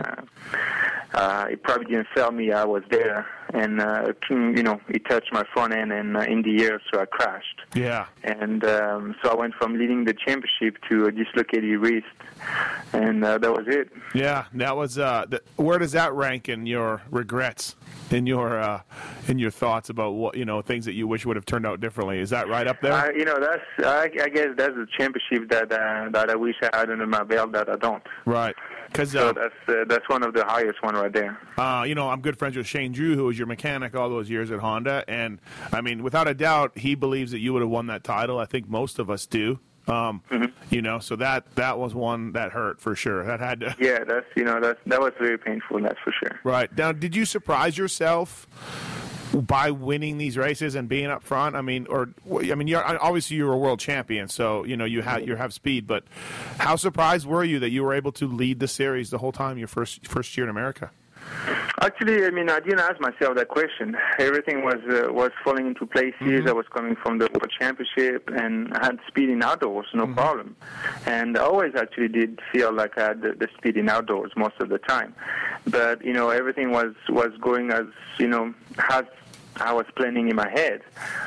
it probably didn't tell me I was there. And, he touched my front end and in the air, so I crashed. Yeah. And so I went from leading the championship to a dislocated wrist, and that was it. Yeah, that was. Where does that rank in your regrets, in your thoughts about what things that you wish would have turned out differently? Is that right up there? I guess that's a championship that I wish I had under my belt that I don't. Right. So that's one of the highest one right there. I'm good friends with Shane Drew, who was your mechanic all those years at Honda, and I mean, without a doubt, he believes that you would have won that title. I think most of us do. So that was one that hurt for sure. That had to. Yeah, that was very painful. That's for sure. Right. Now, did you surprise yourself by winning these races and being up front? You're a world champion, so you have speed. But how surprised were you that you were able to lead the series the whole time your first year in America? Actually, I didn't ask myself that question. Everything was falling into places. I was coming from the World Championship, and I had speed in outdoors, no problem. And I always actually did feel like I had the speed in outdoors most of the time. But everything was going as as I was planning in my head.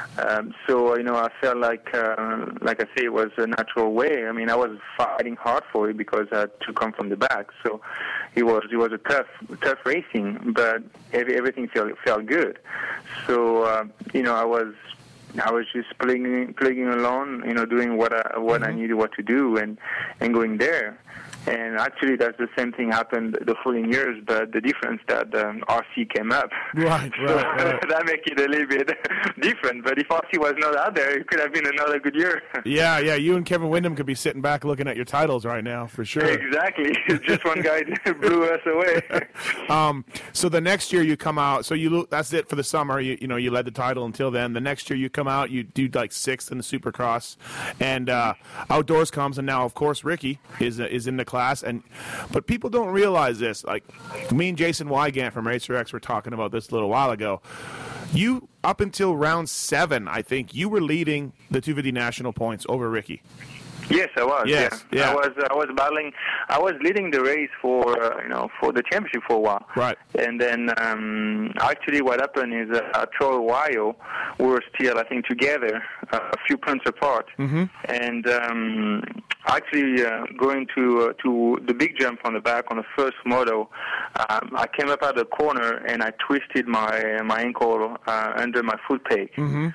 So I felt like I say, it was a natural way. I mean, I was fighting hard for it because I had to come from the back. So it was a tough racing, but everything felt good. So I was just plugging along, doing what I needed to do, and going there. And actually, that's the same thing happened the following years, but the difference that RC came up. Right. That makes it a little bit different. But if RC was not out there, it could have been another good year. Yeah. You and Kevin Windham could be sitting back looking at your titles right now, for sure. Exactly. Just one guy blew us away. So the next year you come out. So that's it for the summer. You led the title until then. The next year you come out. You do like 6th in the Supercross, and outdoors comes, and now of course Ricky is in the class. But people don't realize this. Like me and Jason Wygant from Racer X were talking about this a little while ago. You, up until round 7, I think, you were leading the 250 national points over Ricky. Yes, I was. Yes, yeah. I was battling. I was leading the race for for the championship for a while. Right. And then actually, what happened is at Troy, Ohio, we were still, I think, together, a few points apart. Mm-hmm. And actually, going to the big jump on the back on the first moto, I came up at the corner and I twisted my ankle under my foot peg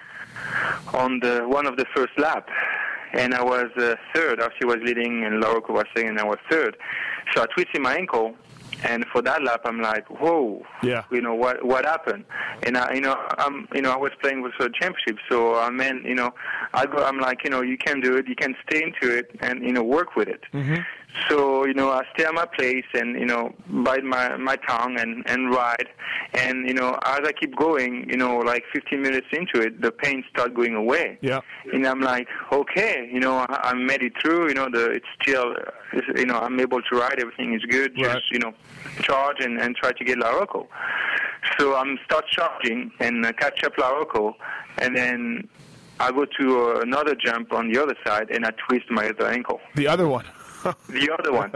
on one of the first lap. And I was third. She was leading, and Laura was second, and I was third. So I twisted my ankle, and for that lap, I'm like, whoa, what happened? And I was playing with the championship, so I'm like, you can do it, you can stay into it, and work with it. Mm-hmm. So, I stay at my place and, bite my tongue and ride. And, as I keep going, like 15 minutes into it, the pain starts going away. Yeah. And I'm like, okay, I made it through, it's still, I'm able to ride, everything is good. Right. Just, charge and try to get La Rocco. So I'm start charging and catch up La Rocco. And then I go to another jump on the other side and I twist my other ankle. The other one. The other one.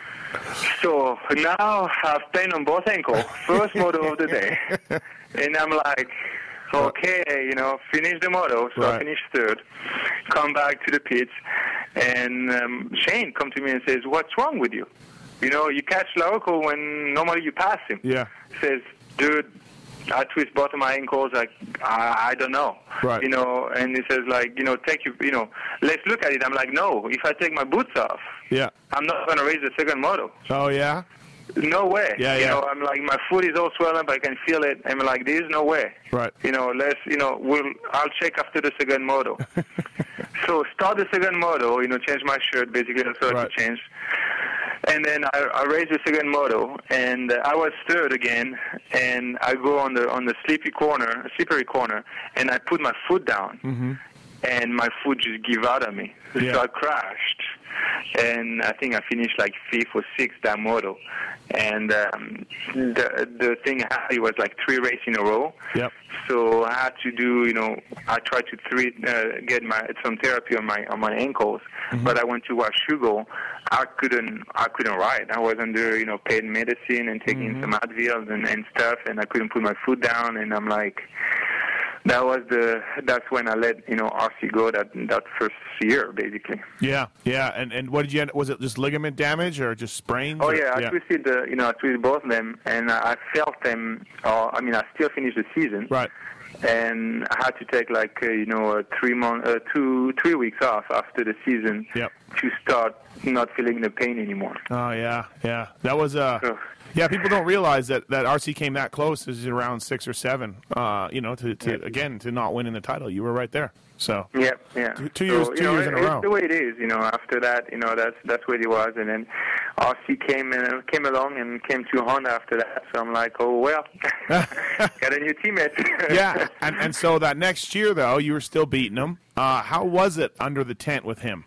So now I have pain on both ankles. First moto of the day. And I'm like, okay, finish the moto. So I finished third. Come back to the pits. And Shane come to me and says, what's wrong with you? You catch La Rocco when normally you pass him. Yeah. Says, dude, I twist both of my ankles. I don't know. Right. And he says, let's look at it. I'm like, no, if I take my boots off, I'm not going to race the second moto. Oh, yeah? No way. Yeah. I'm like, my foot is all swollen up. I can feel it. I'm like, there's no way. Right. I'll check after the second moto. So start the second moto, change my shirt, basically. That's what I changed. And then I raised the second moto, and I was third again, and I go on the slippery corner, and I put my foot down, and my foot just give out on me. Yeah. So I crashed, and I think I finished like 5th or 6th that moto. And the thing I had, it was like 3 races in a row. Yep. So I had to do, I tried to get some therapy on my ankles, but I went to Washougal. I couldn't ride. I was under, pain medicine and taking some Advil and stuff, and I couldn't put my foot down. And I'm like, that's when I let RC go that first year, basically. Yeah. And what did you end? Was it just ligament damage or just sprains? Oh yeah, I twisted I twisted both of them, and I felt them. I still finished the season. Right. And I had to take 3 weeks off after the season to start not feeling the pain anymore. Oh yeah. That was people don't realize that RC came that close as around 6 or 7. To not winning the title. You were right there. So yeah. 2 years in a row. It's the way it is. After that, that's where it was, and then RC came along and came to Honda after that. So I'm like, oh well, got a new teammate. Yeah, and so that next year though, you were still beating him. How was it under the tent with him?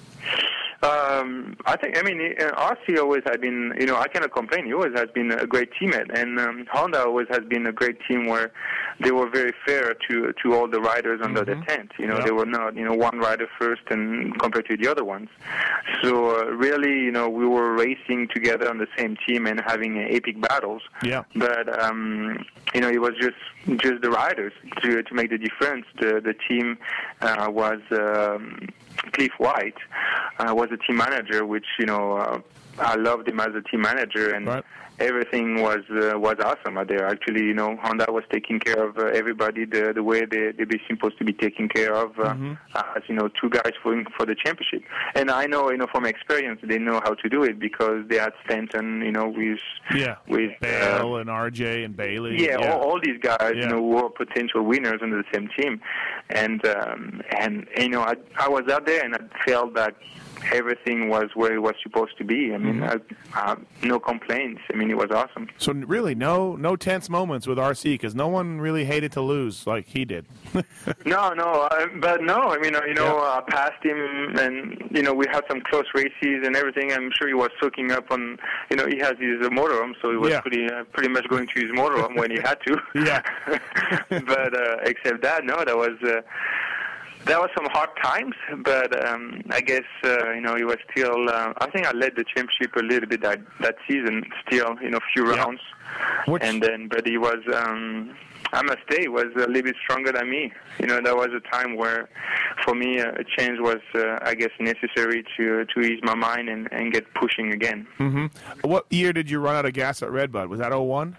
RC always had been, I cannot complain. He always has been a great teammate, and Honda always has been a great team where they were very fair to all the riders under the tent. They were not, one rider first and compared to the other ones. So really, we were racing together on the same team and having epic battles. Yeah. But it was just the riders to make the difference. The team was. Cliff White was a team manager, which I loved him as a team manager, and everything was awesome out there. Actually, Honda was taking care of everybody the way they're supposed to be taken care of as 2 guys for the championship. And I know from experience they know how to do it because they had Stanton with Bale and RJ and Bailey. All these guys were potential winners on the same team, and I was out there and I felt that everything was where it was supposed to be. I mean, no complaints. I mean, it was awesome. So really, no tense moments with RC because no one really hated to lose like he did. No. I mean, I passed him, and we had some close races and everything. I'm sure he was soaking up on. He has his motorhome, so he was pretty much going to his motorhome when he had to. Yeah. But except that, no, that was. there were some hard times, but I guess he was still. I think I led the championship a little bit that season, still, few rounds, but he was. I must say, he was a little bit stronger than me. There was a time where, for me, a change was, I guess, necessary to ease my mind and get pushing again. Mm-hmm. What year did you run out of gas at Redbud? Was that 01?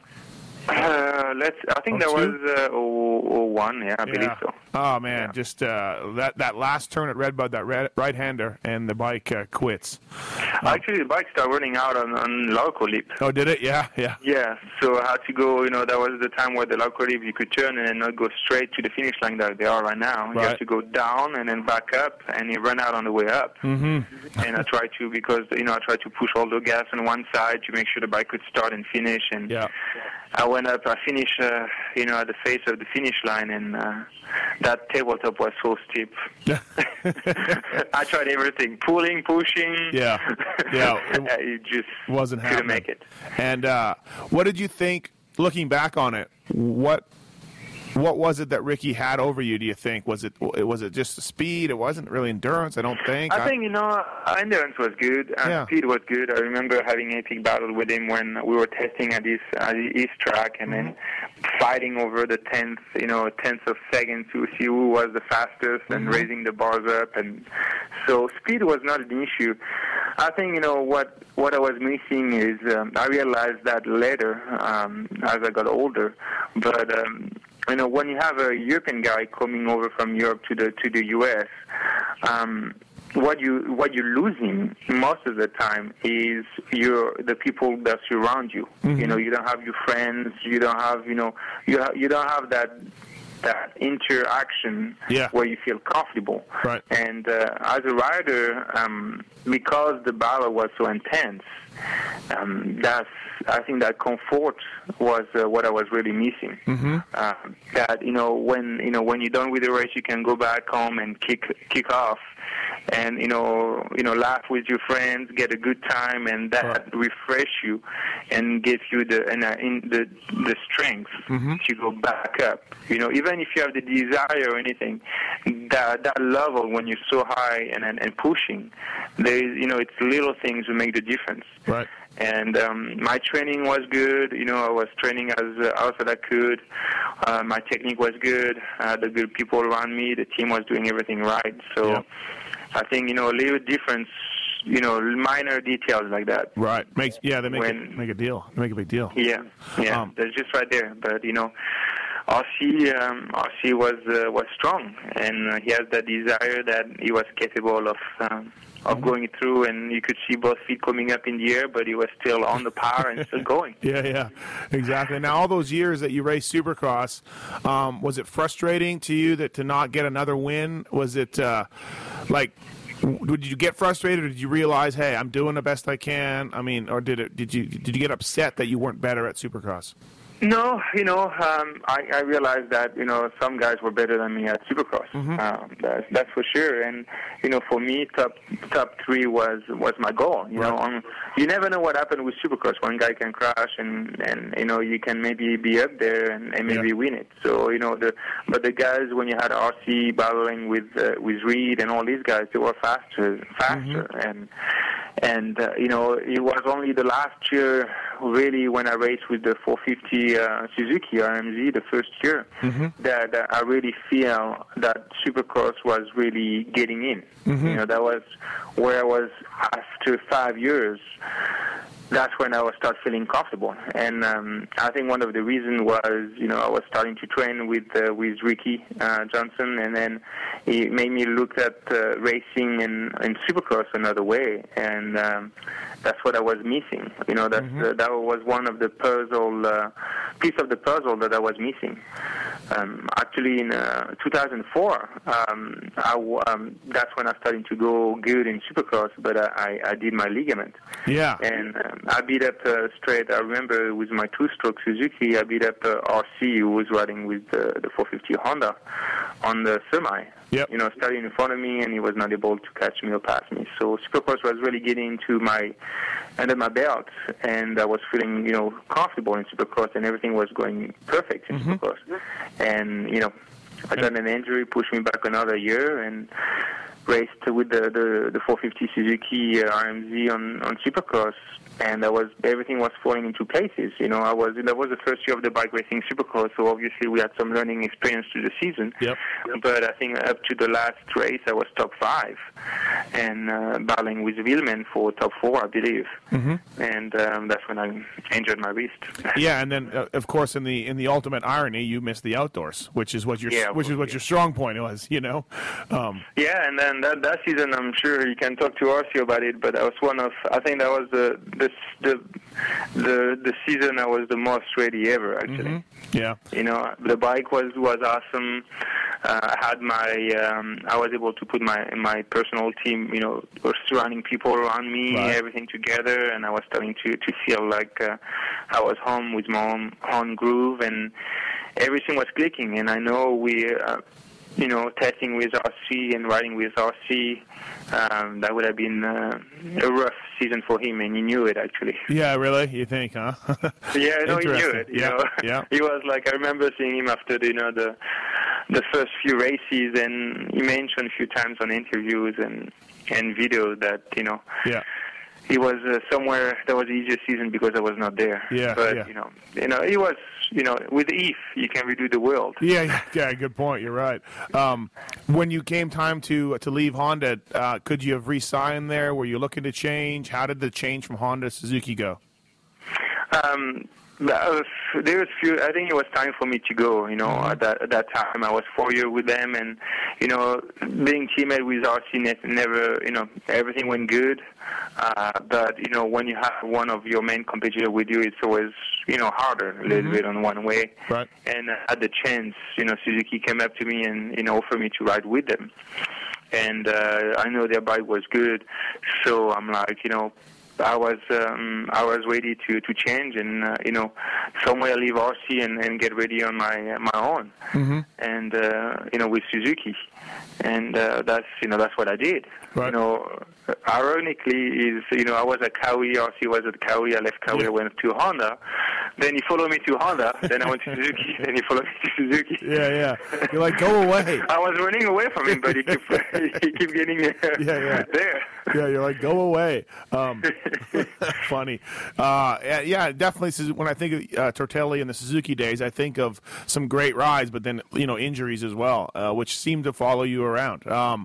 I think that was 01, yeah, I believe so. Oh, man, just that last turn at Redbud, that right-hander, and the bike quits. Actually, the bike started running out on Lauco Leap. Oh, did it? Yeah. Yeah, so I had to go, that was the time where the Lauco Leap, you could turn and not go straight to the finish line that they are right now. Right. You have to go down and then back up, and you run out on the way up. Mm-hmm. And I tried to, because, I tried to push all the gas on one side to make sure the bike could start and finish, and I went up, I finished, at the face of the finish line, and that tabletop was so steep. I tried everything, pulling, pushing. Yeah. It just wasn't couldn't happening. make it. And what did you think, looking back on it, what was it that Ricky had over you, do you think? Was it just the speed? It wasn't really endurance, I don't think. I think, endurance was good. Speed was good. I remember having an epic battle with him when we were testing at the East track, and then fighting over the tenth of seconds to see who was the fastest, and raising the bars up. And so speed was not an issue. I think, what I was missing is, I realized that later, as I got older, but when you have a European guy coming over from Europe to the U.S., what you're losing most of the time is the people that surround you. Mm-hmm. You don't have your friends. You don't have you don't have that interaction where you feel comfortable. Right. And as a rider, because the battle was so intense, I think that comfort was what I was really missing. Mm-hmm. That when you're done with the race, you can go back home and kick off, and laugh with your friends, get a good time, and that refresh you and give you the strength to go back up. Even if you have the desire or anything, that level when you're so high and pushing, there is it's little things that make the difference. Right. And my training was good. I was training as I could. My technique was good. The good people around me, the team was doing everything right. So I think, a little difference, minor details like that. Right. They make a deal. They make a big deal. Yeah. That's just right there. But, RC was strong, and he has that desire that he was capable of going through, and you could see both feet coming up in the air, but he was still on the power and still going. Yeah, exactly. Now, all those years that you raced Supercross, was it frustrating to you to not get another win? Was it did you get frustrated, or did you realize, hey, I'm doing the best I can? I mean, or did you get upset that you weren't better at Supercross? No, I realized that, some guys were better than me at Supercross. That's for sure. And, for me, top three was my goal. You never know what happened with Supercross. One guy can crash and you can maybe be up there and maybe win it. So, but the guys, when you had RC battling with Reed and all these guys, they were faster. And it was only the last year, really, when I raced with the 450 Suzuki RMZ the first year, that I really feel that Supercross was really getting in. That was where I was after 5 years. That's when I was start feeling comfortable, and I think one of the reasons was I was starting to train with Ricky Johnson, and then he made me look at racing and Supercross another way, and that's what I was missing. That was one of the piece of the puzzle that I was missing. Actually, in 2004, that's when I started to go good in Supercross, but I did my ligament. Yeah. And I beat up straight. I remember with my two-stroke Suzuki, I beat up RC, who was riding with the 450 Honda on the semi. Yep. Starting in front of me, and he was not able to catch me or pass me. So Supercross was really getting under my belt, and I was feeling, comfortable in Supercross, and everything was going perfect in Supercross. And, I got an injury, pushed me back another year, and raced with the 450 Suzuki RMZ on Supercross, and everything was falling into places. That was the first year of the bike racing Supercross, so obviously we had some learning experience through the season. Yep. But I think up to the last race, I was top 5, and battling with Willman for top 4, I believe. Mm-hmm. And that's when I injured my wrist. Yeah, and then of course in the ultimate irony, you missed the outdoors, which is what your your strong point was. Yeah, and then that season, I'm sure you can talk to Arcio about it, but that was I think that was the season I was the most ready ever, actually. Mm-hmm. Yeah. The bike was awesome. I had I was able to put my personal team, surrounding people around me, right. everything together, and I was starting to feel like I was home with my own groove, and everything was clicking. And I know we testing with RC and riding with RC, that would have been a rough season for him, and he knew it, actually. Yeah, really? You think, huh? Yeah, no, he knew it. Yeah. He was like, I remember seeing him after the first few races, and he mentioned a few times on interviews and videos that, Yeah. he was somewhere that was the easiest season because I was not there. Yeah, but yeah. he was, with Eve, you can redo the world. Yeah. Good point. You're right. When you came time to leave Honda, could you have re-signed there? Were you looking to change? How did the change from Honda to Suzuki go? There was few. I think it was time for me to go. At that time, I was 4 years with them, and being teammate with RC never, everything went good. But when you have one of your main competitors with you, it's always harder a little bit on one way. Right. And I had the chance. Suzuki came up to me and offered me to ride with them, and I know their bike was good, so I'm like, I was ready to change and somewhere leave RC and get ready on my own, mm-hmm. and with Suzuki, and that's what I did. Right. Ironically I was at Kawi, RC was at Kawi, I left Kawi, I went to Honda, then he followed me to Honda, then I went to Suzuki, then he followed me to Suzuki. Yeah. You're like, go away. I was running away from him, but he kept getting there. Yeah, you're like, go away. Funny. Yeah, definitely. When I think of Tortelli and the Suzuki days, I think of some great rides, but then injuries as well, which seem to follow you around.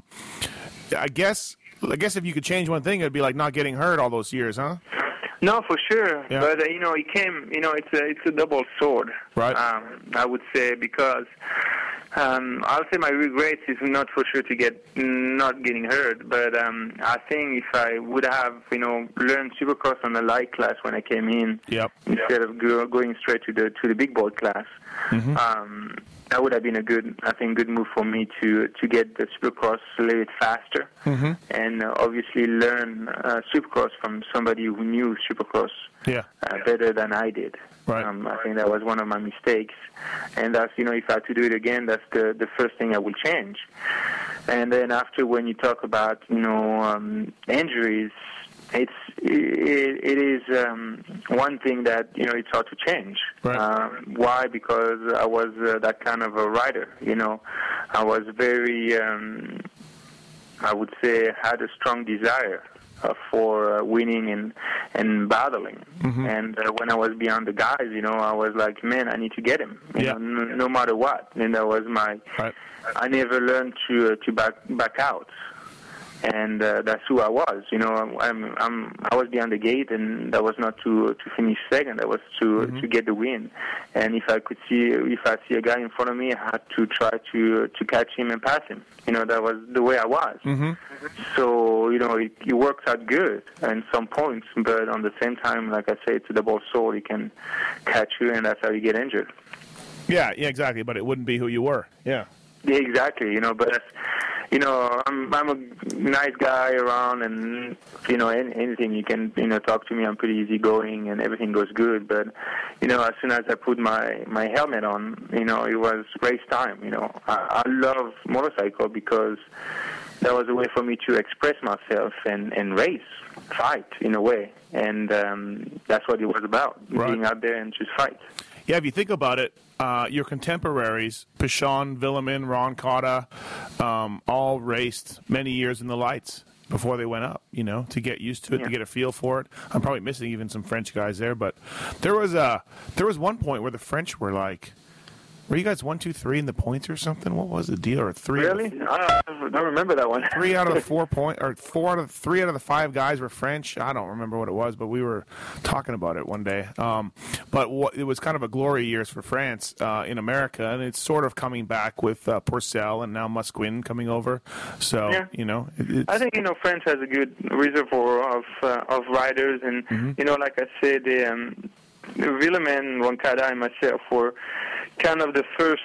I guess if you could change one thing, it'd be like not getting hurt all those years, huh? No, for sure. Yeah. But it came. It's a double sword. Right. I would say, because I'll say my regrets is not for sure to not getting hurt, but I think if I would have learned Supercross on the light class when I came in, yep. instead of going straight to the big board class, mm-hmm. That would have been a good move for me to get the Supercross a little bit faster, mm-hmm. and obviously learn Supercross from somebody who knew Supercross better than I did. Right. I think that was one of my mistakes, and that's if I had to do it again, that's the first thing I will change. And then after, when you talk about injuries, it is one thing that it's hard to change. Right. Why? Because I was that kind of a rider. I was very, I would say, had a strong desire for winning and battling. Mm-hmm. And when I was beyond the guys, I was like, man, I need to get him. No matter what. And that was my. Right. I never learned to back out. And that's who I was. I was behind the gate, and that was not to finish second. That was to get the win. And if I see a guy in front of me, I had to try to catch him and pass him. That was the way I was. Mm-hmm. So it works out good in some points, but on the same time, like I say, it's a double sword. It can catch you, and that's how you get injured. Yeah, exactly. But it wouldn't be who you were. Yeah. Yeah, exactly. But that's, I'm a nice guy around, and anything you can talk to me. I'm pretty easygoing, and everything goes good. But as soon as I put my helmet on, it was race time. I love motorcycle because that was a way for me to express myself and race, fight in a way, and that's what it was about, right. Being out there and just fight. Yeah, if you think about it, your contemporaries, Pichon, Villemin, Ron Cotta, all raced many years in the lights before they went up, to get used to it, to get a feel for it. I'm probably missing even some French guys there, but there was one point where the French were like, were you guys 1, 2, 3 in the points or something? What was the deal? Or 3? Really? I don't remember that one. 3 out of the 4 point, or 3 out of the 5 guys were French. I don't remember what it was, but we were talking about it one day. But it was kind of a glory years for France in America, and it's sort of coming back with Purcell and now Musquin coming over. So I think France has a good reservoir of riders, and like I said, Villemin, Roncada, and myself were kind of the first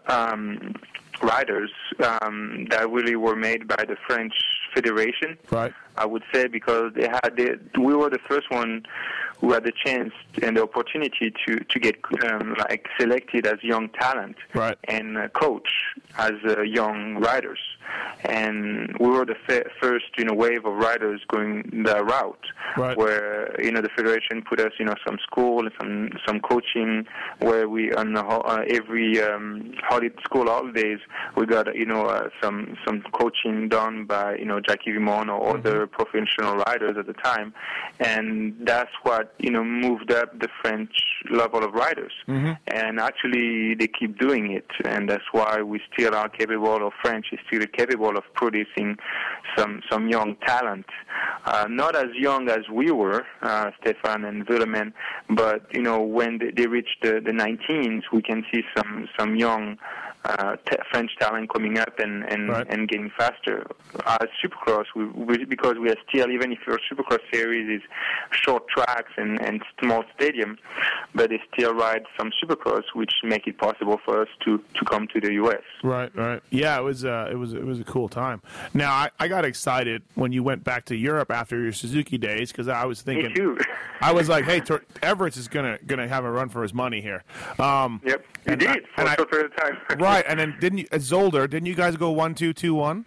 riders that really were made by the French Federation. Right. I would say, because we were the first one who had the chance and the opportunity to get selected as young talent, right, and coach as young riders. And we were the first wave of riders going that route, right, where the federation put us some school and some coaching, where we on every school holidays we got some coaching done by Jackie Vimon or other professional riders at the time, and that's what moved up the French level of riders. And actually they keep doing it, and that's why we still are capable, or French is still capable of producing some young talent, not as young as we were, Stefan and Villemin, but when they reach the 19s, we can see some young French talent coming up and getting faster. Supercross, because we are still, even if your Supercross series is short tracks and small stadium, but they still ride some Supercross, which make it possible for us to come to the U.S. Right. Yeah, it was a cool time. Now I got excited when you went back to Europe after your Suzuki days, because I was thinking, me too. I was like, hey, Everett is gonna have a run for his money here. Yep, you did for a short period of time. Right, and then Zolder, didn't you guys go 1-2, 2-1?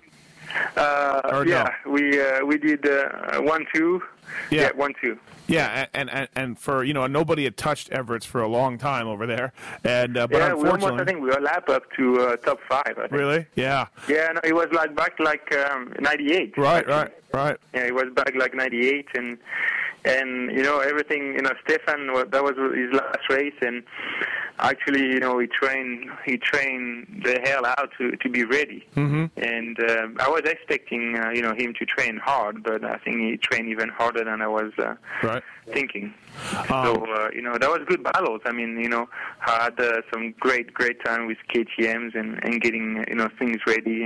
Yeah, no? We did 1-2. Yeah, 1-2. Yeah, and for nobody had touched Everett's for a long time over there, and but yeah, unfortunately, we almost, I think we were lap up to top 5. I think. Really? Yeah. Yeah, no, it was back 98. Right. Yeah, it was back 98, and everything. Stefan, that was his last race, and actually, he trained the hell out to be ready. And I was expecting, him to train hard, but I think he trained even harder than I was thinking. So, that was good battles. I mean, I had some great time with KTMs and getting, things ready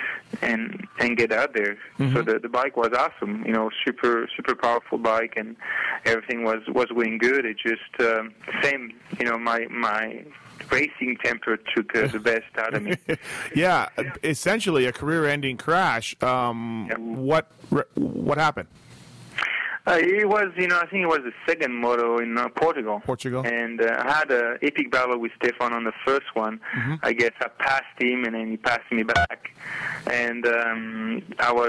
and get out there. So the bike was awesome, super powerful bike, and everything was going good. It just, same, my racing temper took the best out of me. Yeah, essentially a career-ending crash. What happened? It was, I think it was the second moto in Portugal. And I had an epic battle with Stefan on the first one. I guess I passed him, and then he passed me back. And I was,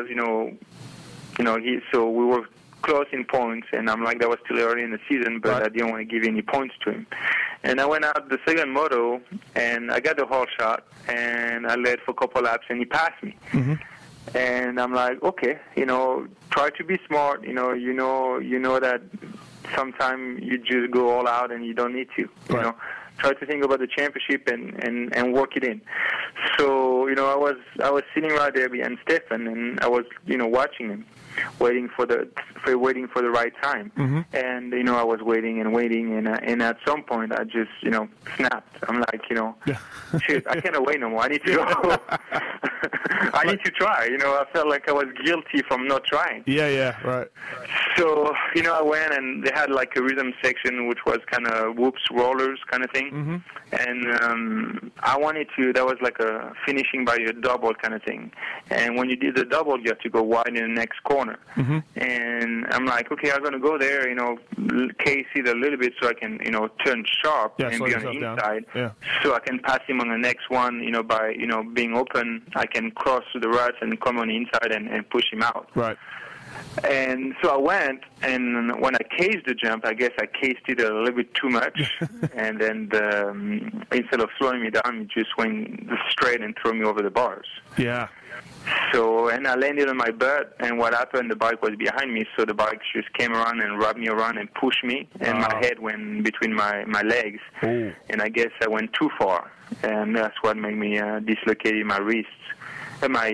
so we were close in points, and I'm like, that was still early in the season, but I didn't want to give any points to him. And I went out the second moto, and I got the whole shot, and I led for a couple laps, and he passed me. And I'm like, okay, try to be smart. You know that sometimes you just go all out and you don't need to. Try to think about the championship and work it in. So I was sitting right there behind Stefan, and I was watching him, waiting for the right time. And I was waiting, and at some point I just snapped. I'm like, shit, I can't wait no more. I need to go. I need to try. I felt like I was guilty from not trying. Yeah, right. So I went, and they had a rhythm section, which was kind of whoops rollers kind of thing. And I wanted to. That was like a finishing by a double kind of thing. And when you did the double, you have to go wide in the next corner. And I'm like, okay, I'm gonna go there, case it a little bit so I can, turn sharp and be on the inside, so I can pass him on the next one, by being open, I can cross the ruts and come on the inside and push him out. Right. And so I went, and when I cased the jump, I guess I cased it a little bit too much. And then instead of slowing me down, it just went straight and threw me over the bars. Yeah. So, and I landed on my butt, and what happened, the bike was behind me, so the bike just came around and rubbed me around and pushed me, and my head went between my legs. Ooh. And I guess I went too far, and that's what made me dislocate my wrists. My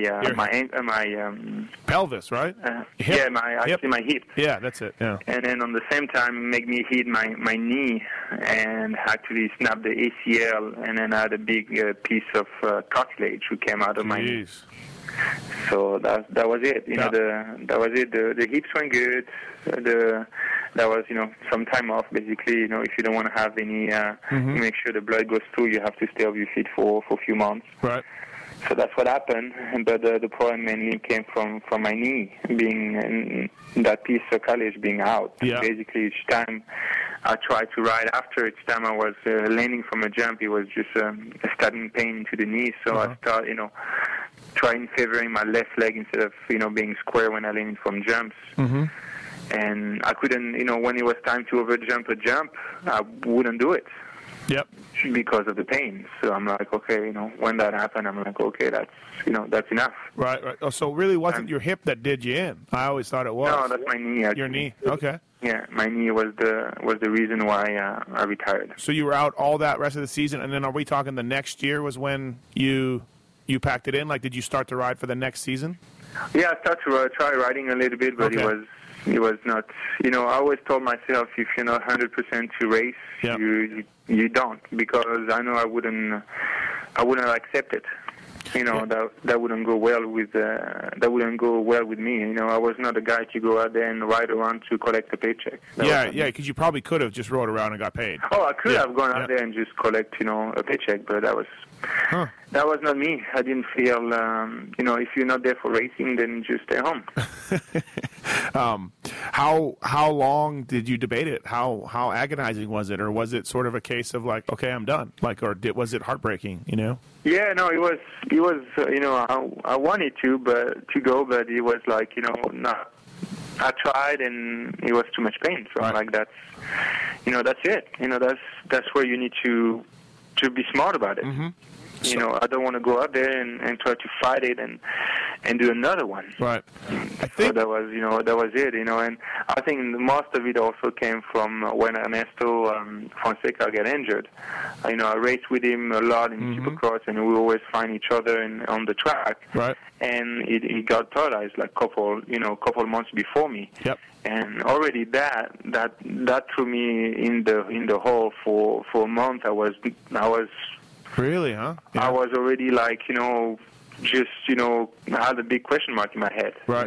pelvis, right? Hip. Yeah, my hip. Yeah, that's it. Yeah. And then on the same time, make me hit my knee and actually snap the ACL, and then I had a big piece of cartilage who came out of my knee. So that was it. That was it. The hips went good. That was some time off. Basically, if you don't want to have any, make sure the blood goes through. You have to stay off your feet for a few months. Right. So that's what happened, but the problem mainly came from my knee being that piece of cartilage being out. Yeah. Basically, each time I tried to ride after, each time I was landing from a jump, it was just a stabbing pain into the knee. So I started, trying favoring my left leg instead of being square when I landed from jumps. Mm-hmm. And I couldn't, when it was time to overjump a jump, I wouldn't do it. Yep. Because of the pain. So I'm like, okay, when that happened, I'm like, okay, that's enough. Right. Oh, so it really wasn't your hip that did you in. I always thought it was. No, that's my knee. Actually. Your knee. Okay. Yeah, my knee was the reason why I retired. So you were out all that rest of the season, and then are we talking the next year was when you packed it in? Like, did you start to ride for the next season? Yeah, I started to try riding a little bit, but okay. It was not. I always told myself, if you're not 100% to race, yeah. you don't, because I know I wouldn't accept it. Yeah. That wouldn't go well with me. I was not a guy to go out there and ride around to collect a paycheck. Because you probably could have just rode around and got paid. Oh, I could have gone out there and just collect, a paycheck, but that was not me. I didn't feel, if you're not there for racing, then just stay home. How long did you debate it? How agonizing was it, or was it sort of a case of like, okay, I'm done, was it heartbreaking? Yeah, no, it was. I wanted to go, but it was like, not. I tried, and it was too much pain. So I'm like, that's it. That's where you need to be smart about it. Mm-hmm. I don't want to go out there and try to fight it and do another one. Right. I think that was it. And I think most of it also came from when Ernesto Fonseca got injured. I raced with him a lot in Supercross, and we always find each other on the track. Right. And he got paralyzed like couple months before me. Yep. And already that threw me in the hole for a month. I was. Really, huh? Yeah. I was already like, just, I had a big question mark in my head. Right.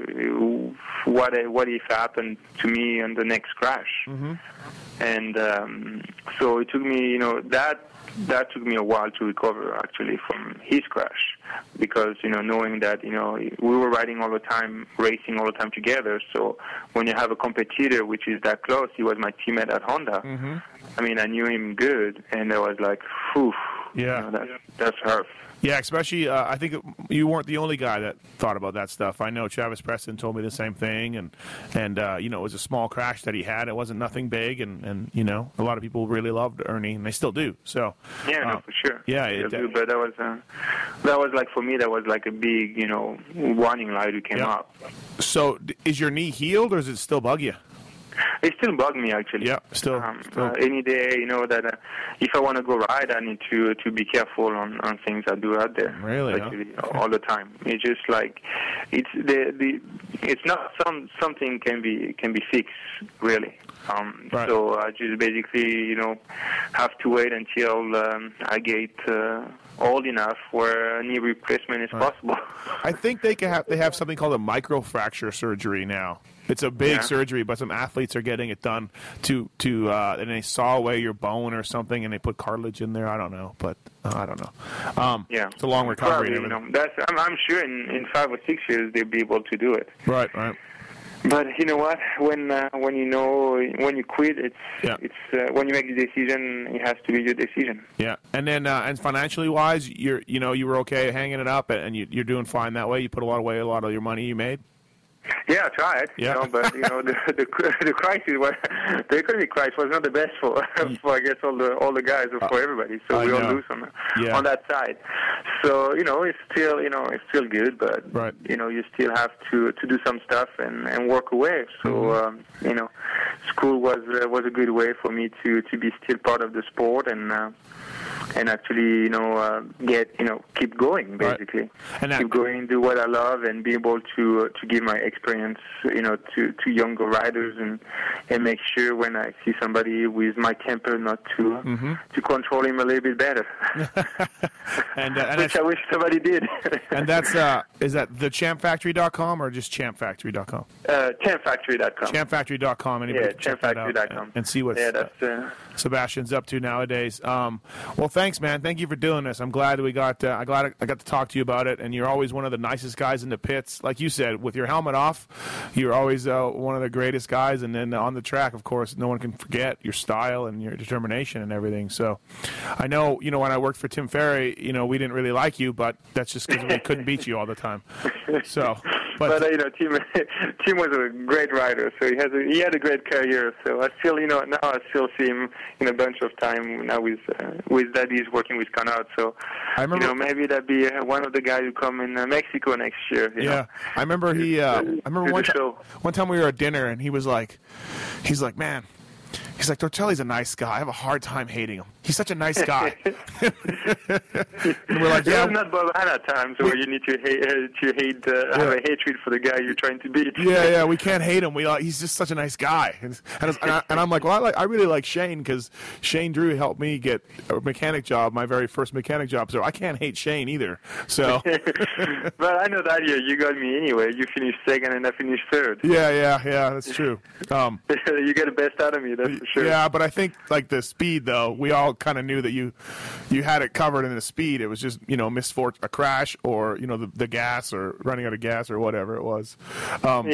What if it happened to me in the next crash? Mm-hmm. And so it took me, that took me a while to recover actually from his crash, because knowing that we were riding all the time, racing all the time together. So when you have a competitor which is that close, he was my teammate at Honda. Mm-hmm. I mean, I knew him good, and I was like, phew. Yeah, that's hard. Yeah, especially I think you weren't the only guy that thought about that stuff. I know Travis Preston told me the same thing, and it was a small crash that he had. It wasn't nothing big, and a lot of people really loved Ernie, and they still do. So for sure. Yeah, but that was like, for me, that was like a big warning light who came up. So is your knee healed, or does it still bug you? It still bugs me, actually. Yeah, still. Any day, that if I want to go ride, I need to be careful on things I do out there. Really, actually, all the time. It's just like it's not something can be fixed, really. Right. So I just basically, have to wait until I get old enough where a knee replacement is possible. I think they have something called a microfracture surgery now. It's a big surgery, but some athletes are getting it done and they saw away your bone or something, and they put cartilage in there. I don't know, but I don't know. It's a long recovery. Probably, I'm sure in 5 or 6 years they'll be able to do it. Right. But you know what? When you quit, it's when you make the decision, it has to be your decision. Yeah, and then and financially wise, you were okay hanging it up, and you're doing fine that way. You put a lot of your money you made. Yeah, I tried. Yeah. But the crisis was the economic crisis was not the best for I guess all the guys or for everybody. So we all lose on that side. So it's still good, but you still have to do some stuff and work away. So school was a good way for me to be still part of the sport and actually keep going basically, and keep going, do what I love, and be able to give my experience to younger riders and make sure when I see somebody with my temper not to control him a little bit better. and which I wish somebody did. And that's is that thechampfactory.com or just champfactory.com? Champfactory.com. Champfactory.com. Anybody can check that out and see what Sebastian's up to nowadays. Well, thanks, man. Thank you for doing this. I'm glad I got to talk to you about it. And you're always one of the nicest guys in the pits. Like you said, with your helmet off, you're always one of the greatest guys. And then on the track, of course, no one can forget your style and your determination and everything. So I know, when I worked for Tim Ferry, we didn't really like you, but that's just because we couldn't beat you all the time. So, but Tim was a great rider, so he had a great career. So I still, now I still see him in a bunch of time now with Daddy's working with Canard. So I remember, maybe that'd be one of the guys who come in Mexico next year. I remember one time we were at dinner and he's like, man. He's like, Tortelli's a nice guy. I have a hard time hating him. He's such a nice guy. And we're like, yeah. It's not Bobana times where you need to have a hatred for the guy you're trying to beat. Yeah, we can't hate him. He's just such a nice guy. And I'm like, well, I really like Shane because Shane Drew helped me get a mechanic job, my very first mechanic job. So I can't hate Shane either. So, but I know that year you got me anyway. You finished second and I finished third. Yeah, that's true. You get the best out of me, that's for sure. Yeah, but I think like the speed though, we all kind of knew that you had it covered in the speed. It was just a crash or the gas or running out of gas or whatever it was. But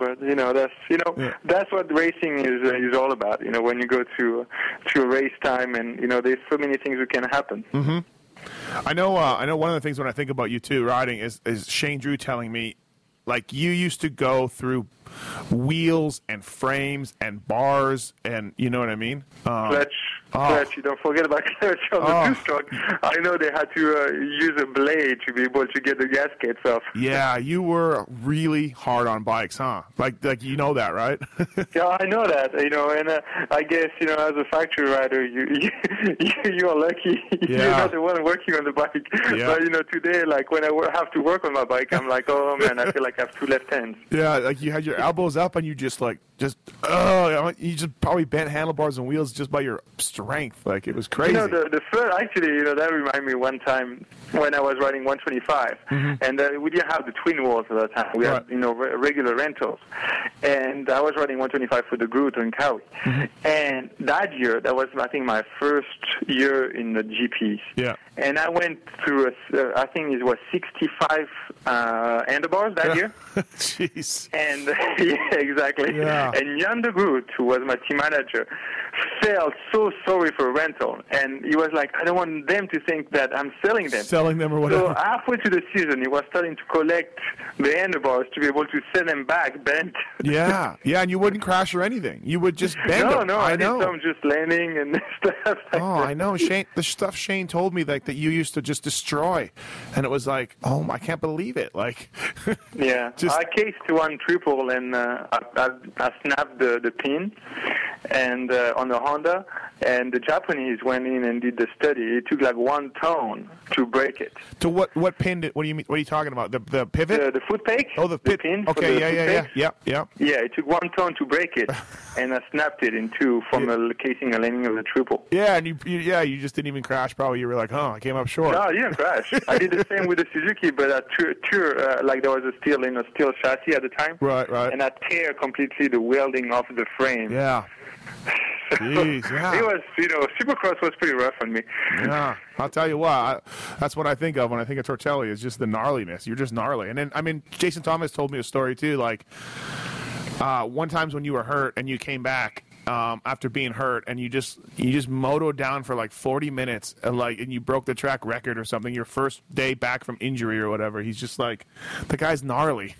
that's what racing is all about. When you go to a race time and there's so many things that can happen. Mm-hmm. I know one of the things when I think about you too riding is Shane Drew telling me like you used to go through wheels and frames and bars and you know what I mean? Clutch. You don't forget about clutch on the two-stroke. I know they had to use a blade to be able to get the gaskets off. Yeah, you were really hard on bikes, huh? Like you know that, right? Yeah, I know that. And I guess as a factory rider, you are lucky. You're not the one working on the bike. Yeah. But today, like when I have to work on my bike, I'm like, oh man, I feel like I have two left hands. Yeah, like you had your elbows up and you you just probably bent handlebars and wheels just by your strength. Like it was crazy. The first actually, that reminded me one time when I was riding 125, and we didn't have the twin wheels at that time. We had regular rentals, and I was riding 125 for the Groot in Cowie. And that year, that was I think my first year in the GPs. Yeah. And I went through I think it was 65 handlebars that year. Jeez. And yeah, exactly. Yeah. And Jan de Groot, who was my team manager, felt so sorry for rental, and he was like, I don't want them to think that I'm selling them or whatever. So halfway to the season, he was starting to collect the handlebars to be able to send them back bent. Yeah, and you wouldn't crash or anything. You would just bend them. No, I know. Some just landing and stuff. I know. Shane, the stuff Shane told me that you used to just destroy, and it was like, oh, I can't believe it. Like, yeah, I cased one triple and I snapped the pin, and on the Honda, and the Japanese went in and did the study. It took like 1 ton to break it. To what pin? What do you mean? What are you talking about? The pivot? The foot peg. Oh, the pin. Okay, yeah. Yeah, it took 1 ton to break it, and I snapped it in two from the casing and landing of the triple. Yeah, and you just didn't even crash. Probably you were like, I came up short. No, I didn't crash. I did the same with the Suzuki, but I like there was a steel chassis at the time. Right. And I tear completely the welding off the frame. Yeah. Jeez, yeah. It was, Supercross was pretty rough on me. Yeah, I'll tell you what, that's what I think of when I think of Tortelli is just the gnarliness. You're just gnarly. And then, Jason Thomas told me a story too, like one time when you were hurt and you came back, after being hurt, and you just motoed down for like 40 minutes, and you broke the track record or something. Your first day back from injury or whatever. He's just like, the guy's gnarly.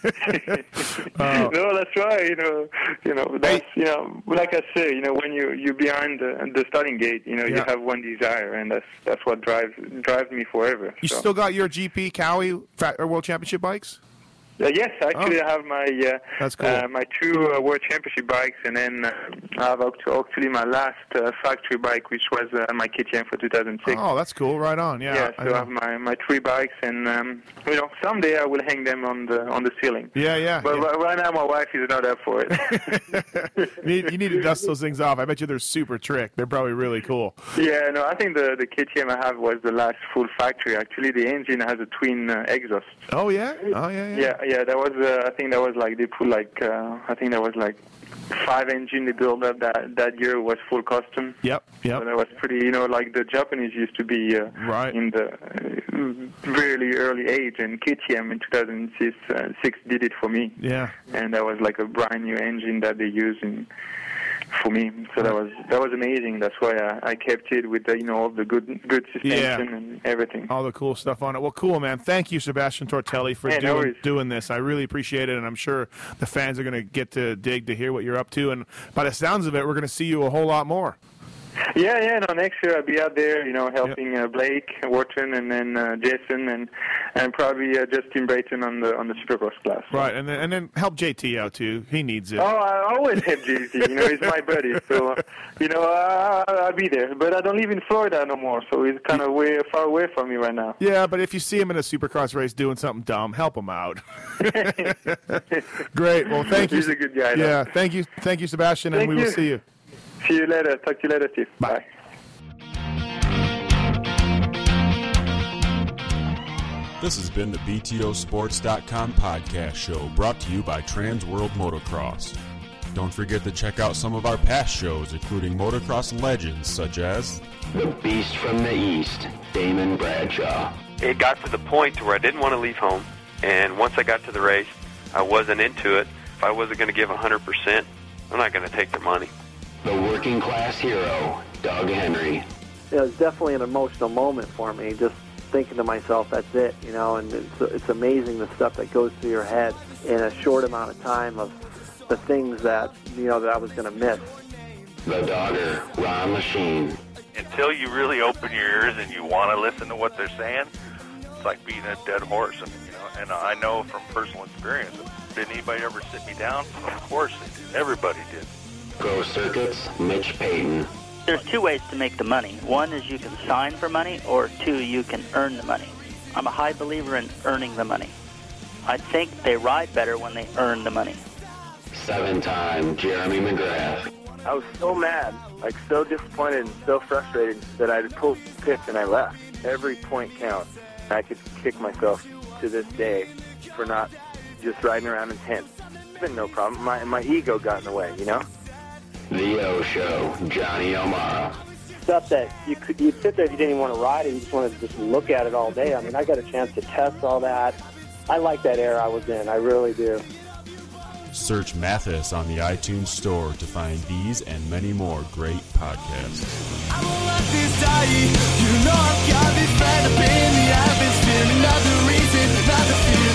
No, that's right. That's like I say, when you're behind the starting gate, you have one desire, and that's what drives me forever. You still got your GP Cowie World Championship bikes? Yes, actually, I have my that's cool. My 2 World Championship bikes, and then I have actually my last factory bike, which was my KTM for 2006. Oh, that's cool. Right on. Yeah. So I have my 3 bikes, and someday I will hang them on the ceiling. Yeah. But right now, my wife is not up for it. You need to dust those things off. I bet you they're super trick. They're probably really cool. Yeah, no, I think the KTM I have was the last full factory. Actually, the engine has a twin exhaust. Oh yeah. Yeah, that was. I think that was like they put like. I think that was like 5 engine they built up that year was full custom. Yep. So that was pretty. Like the Japanese used to be right in the really early age, and KTM in 2006 did it for me. Yeah. And that was like a brand new engine that they used for me. So that was amazing. That's why I kept it with all the good suspension and everything. All the cool stuff on it. Well, cool, man. Thank you, Sebastian Tortelli, for doing this. I really appreciate it, and I'm sure the fans are going to get to dig to hear what you're up to. And by the sounds of it, we're going to see you a whole lot more. Yeah. No, next year I'll be out there, helping Blake Wharton, and then Jason, and probably Justin Brayton on the Supercross class. Right, and then help JT out too. He needs it. Oh, I always help JT. He's my buddy, so I'll be there. But I don't live in Florida no more, so he's kind of far away from me right now. Yeah, but if you see him in a Supercross race doing something dumb, help him out. Great. Well, thank you. He's a good guy. Yeah, thank you, Sebastian, and we will see you. See you later. Talk to you later, Steve. Bye. This has been the BTOsports.com podcast show, brought to you by Trans World Motocross. Don't forget to check out some of our past shows, including motocross legends such as The Beast from the East, Damon Bradshaw. It got to the point where I didn't want to leave home, and once I got to the race, I wasn't into it. If I wasn't going to give 100%, I'm not going to take their money. The Working Class Hero, Doug Henry. It was definitely an emotional moment for me, just thinking to myself, that's it, and it's amazing the stuff that goes through your head in a short amount of time of the things that, that I was going to miss. The Dogger, Ron Lachine. Until you really open your ears and you want to listen to what they're saying, it's like beating a dead horse. And I know from personal experience, did anybody ever sit me down? Of course they did. Everybody did. Pro Circuits, Mitch Payton. There's 2 ways to make the money. One is you can sign for money, or 2, you can earn the money. I'm a high believer in earning the money. I think they ride better when they earn the money. 7-time Jeremy McGrath. I was so mad, so disappointed and so frustrated that I pulled the pitch and I left. Every point counts. I could kick myself to this day for not just riding around in tents. It's been no problem. My ego got in the way, The O Show, Johnny O'Mara. Stuff that you'd sit there if you didn't even want to ride it, you just wanted to just look at it all day. I mean, I got a chance to test all that. I like that era I was in. I really do. Search Mathis on the iTunes store to find these and many more great podcasts. I won't let this die. I've got this fed up in the atmosphere. Another reason not to feel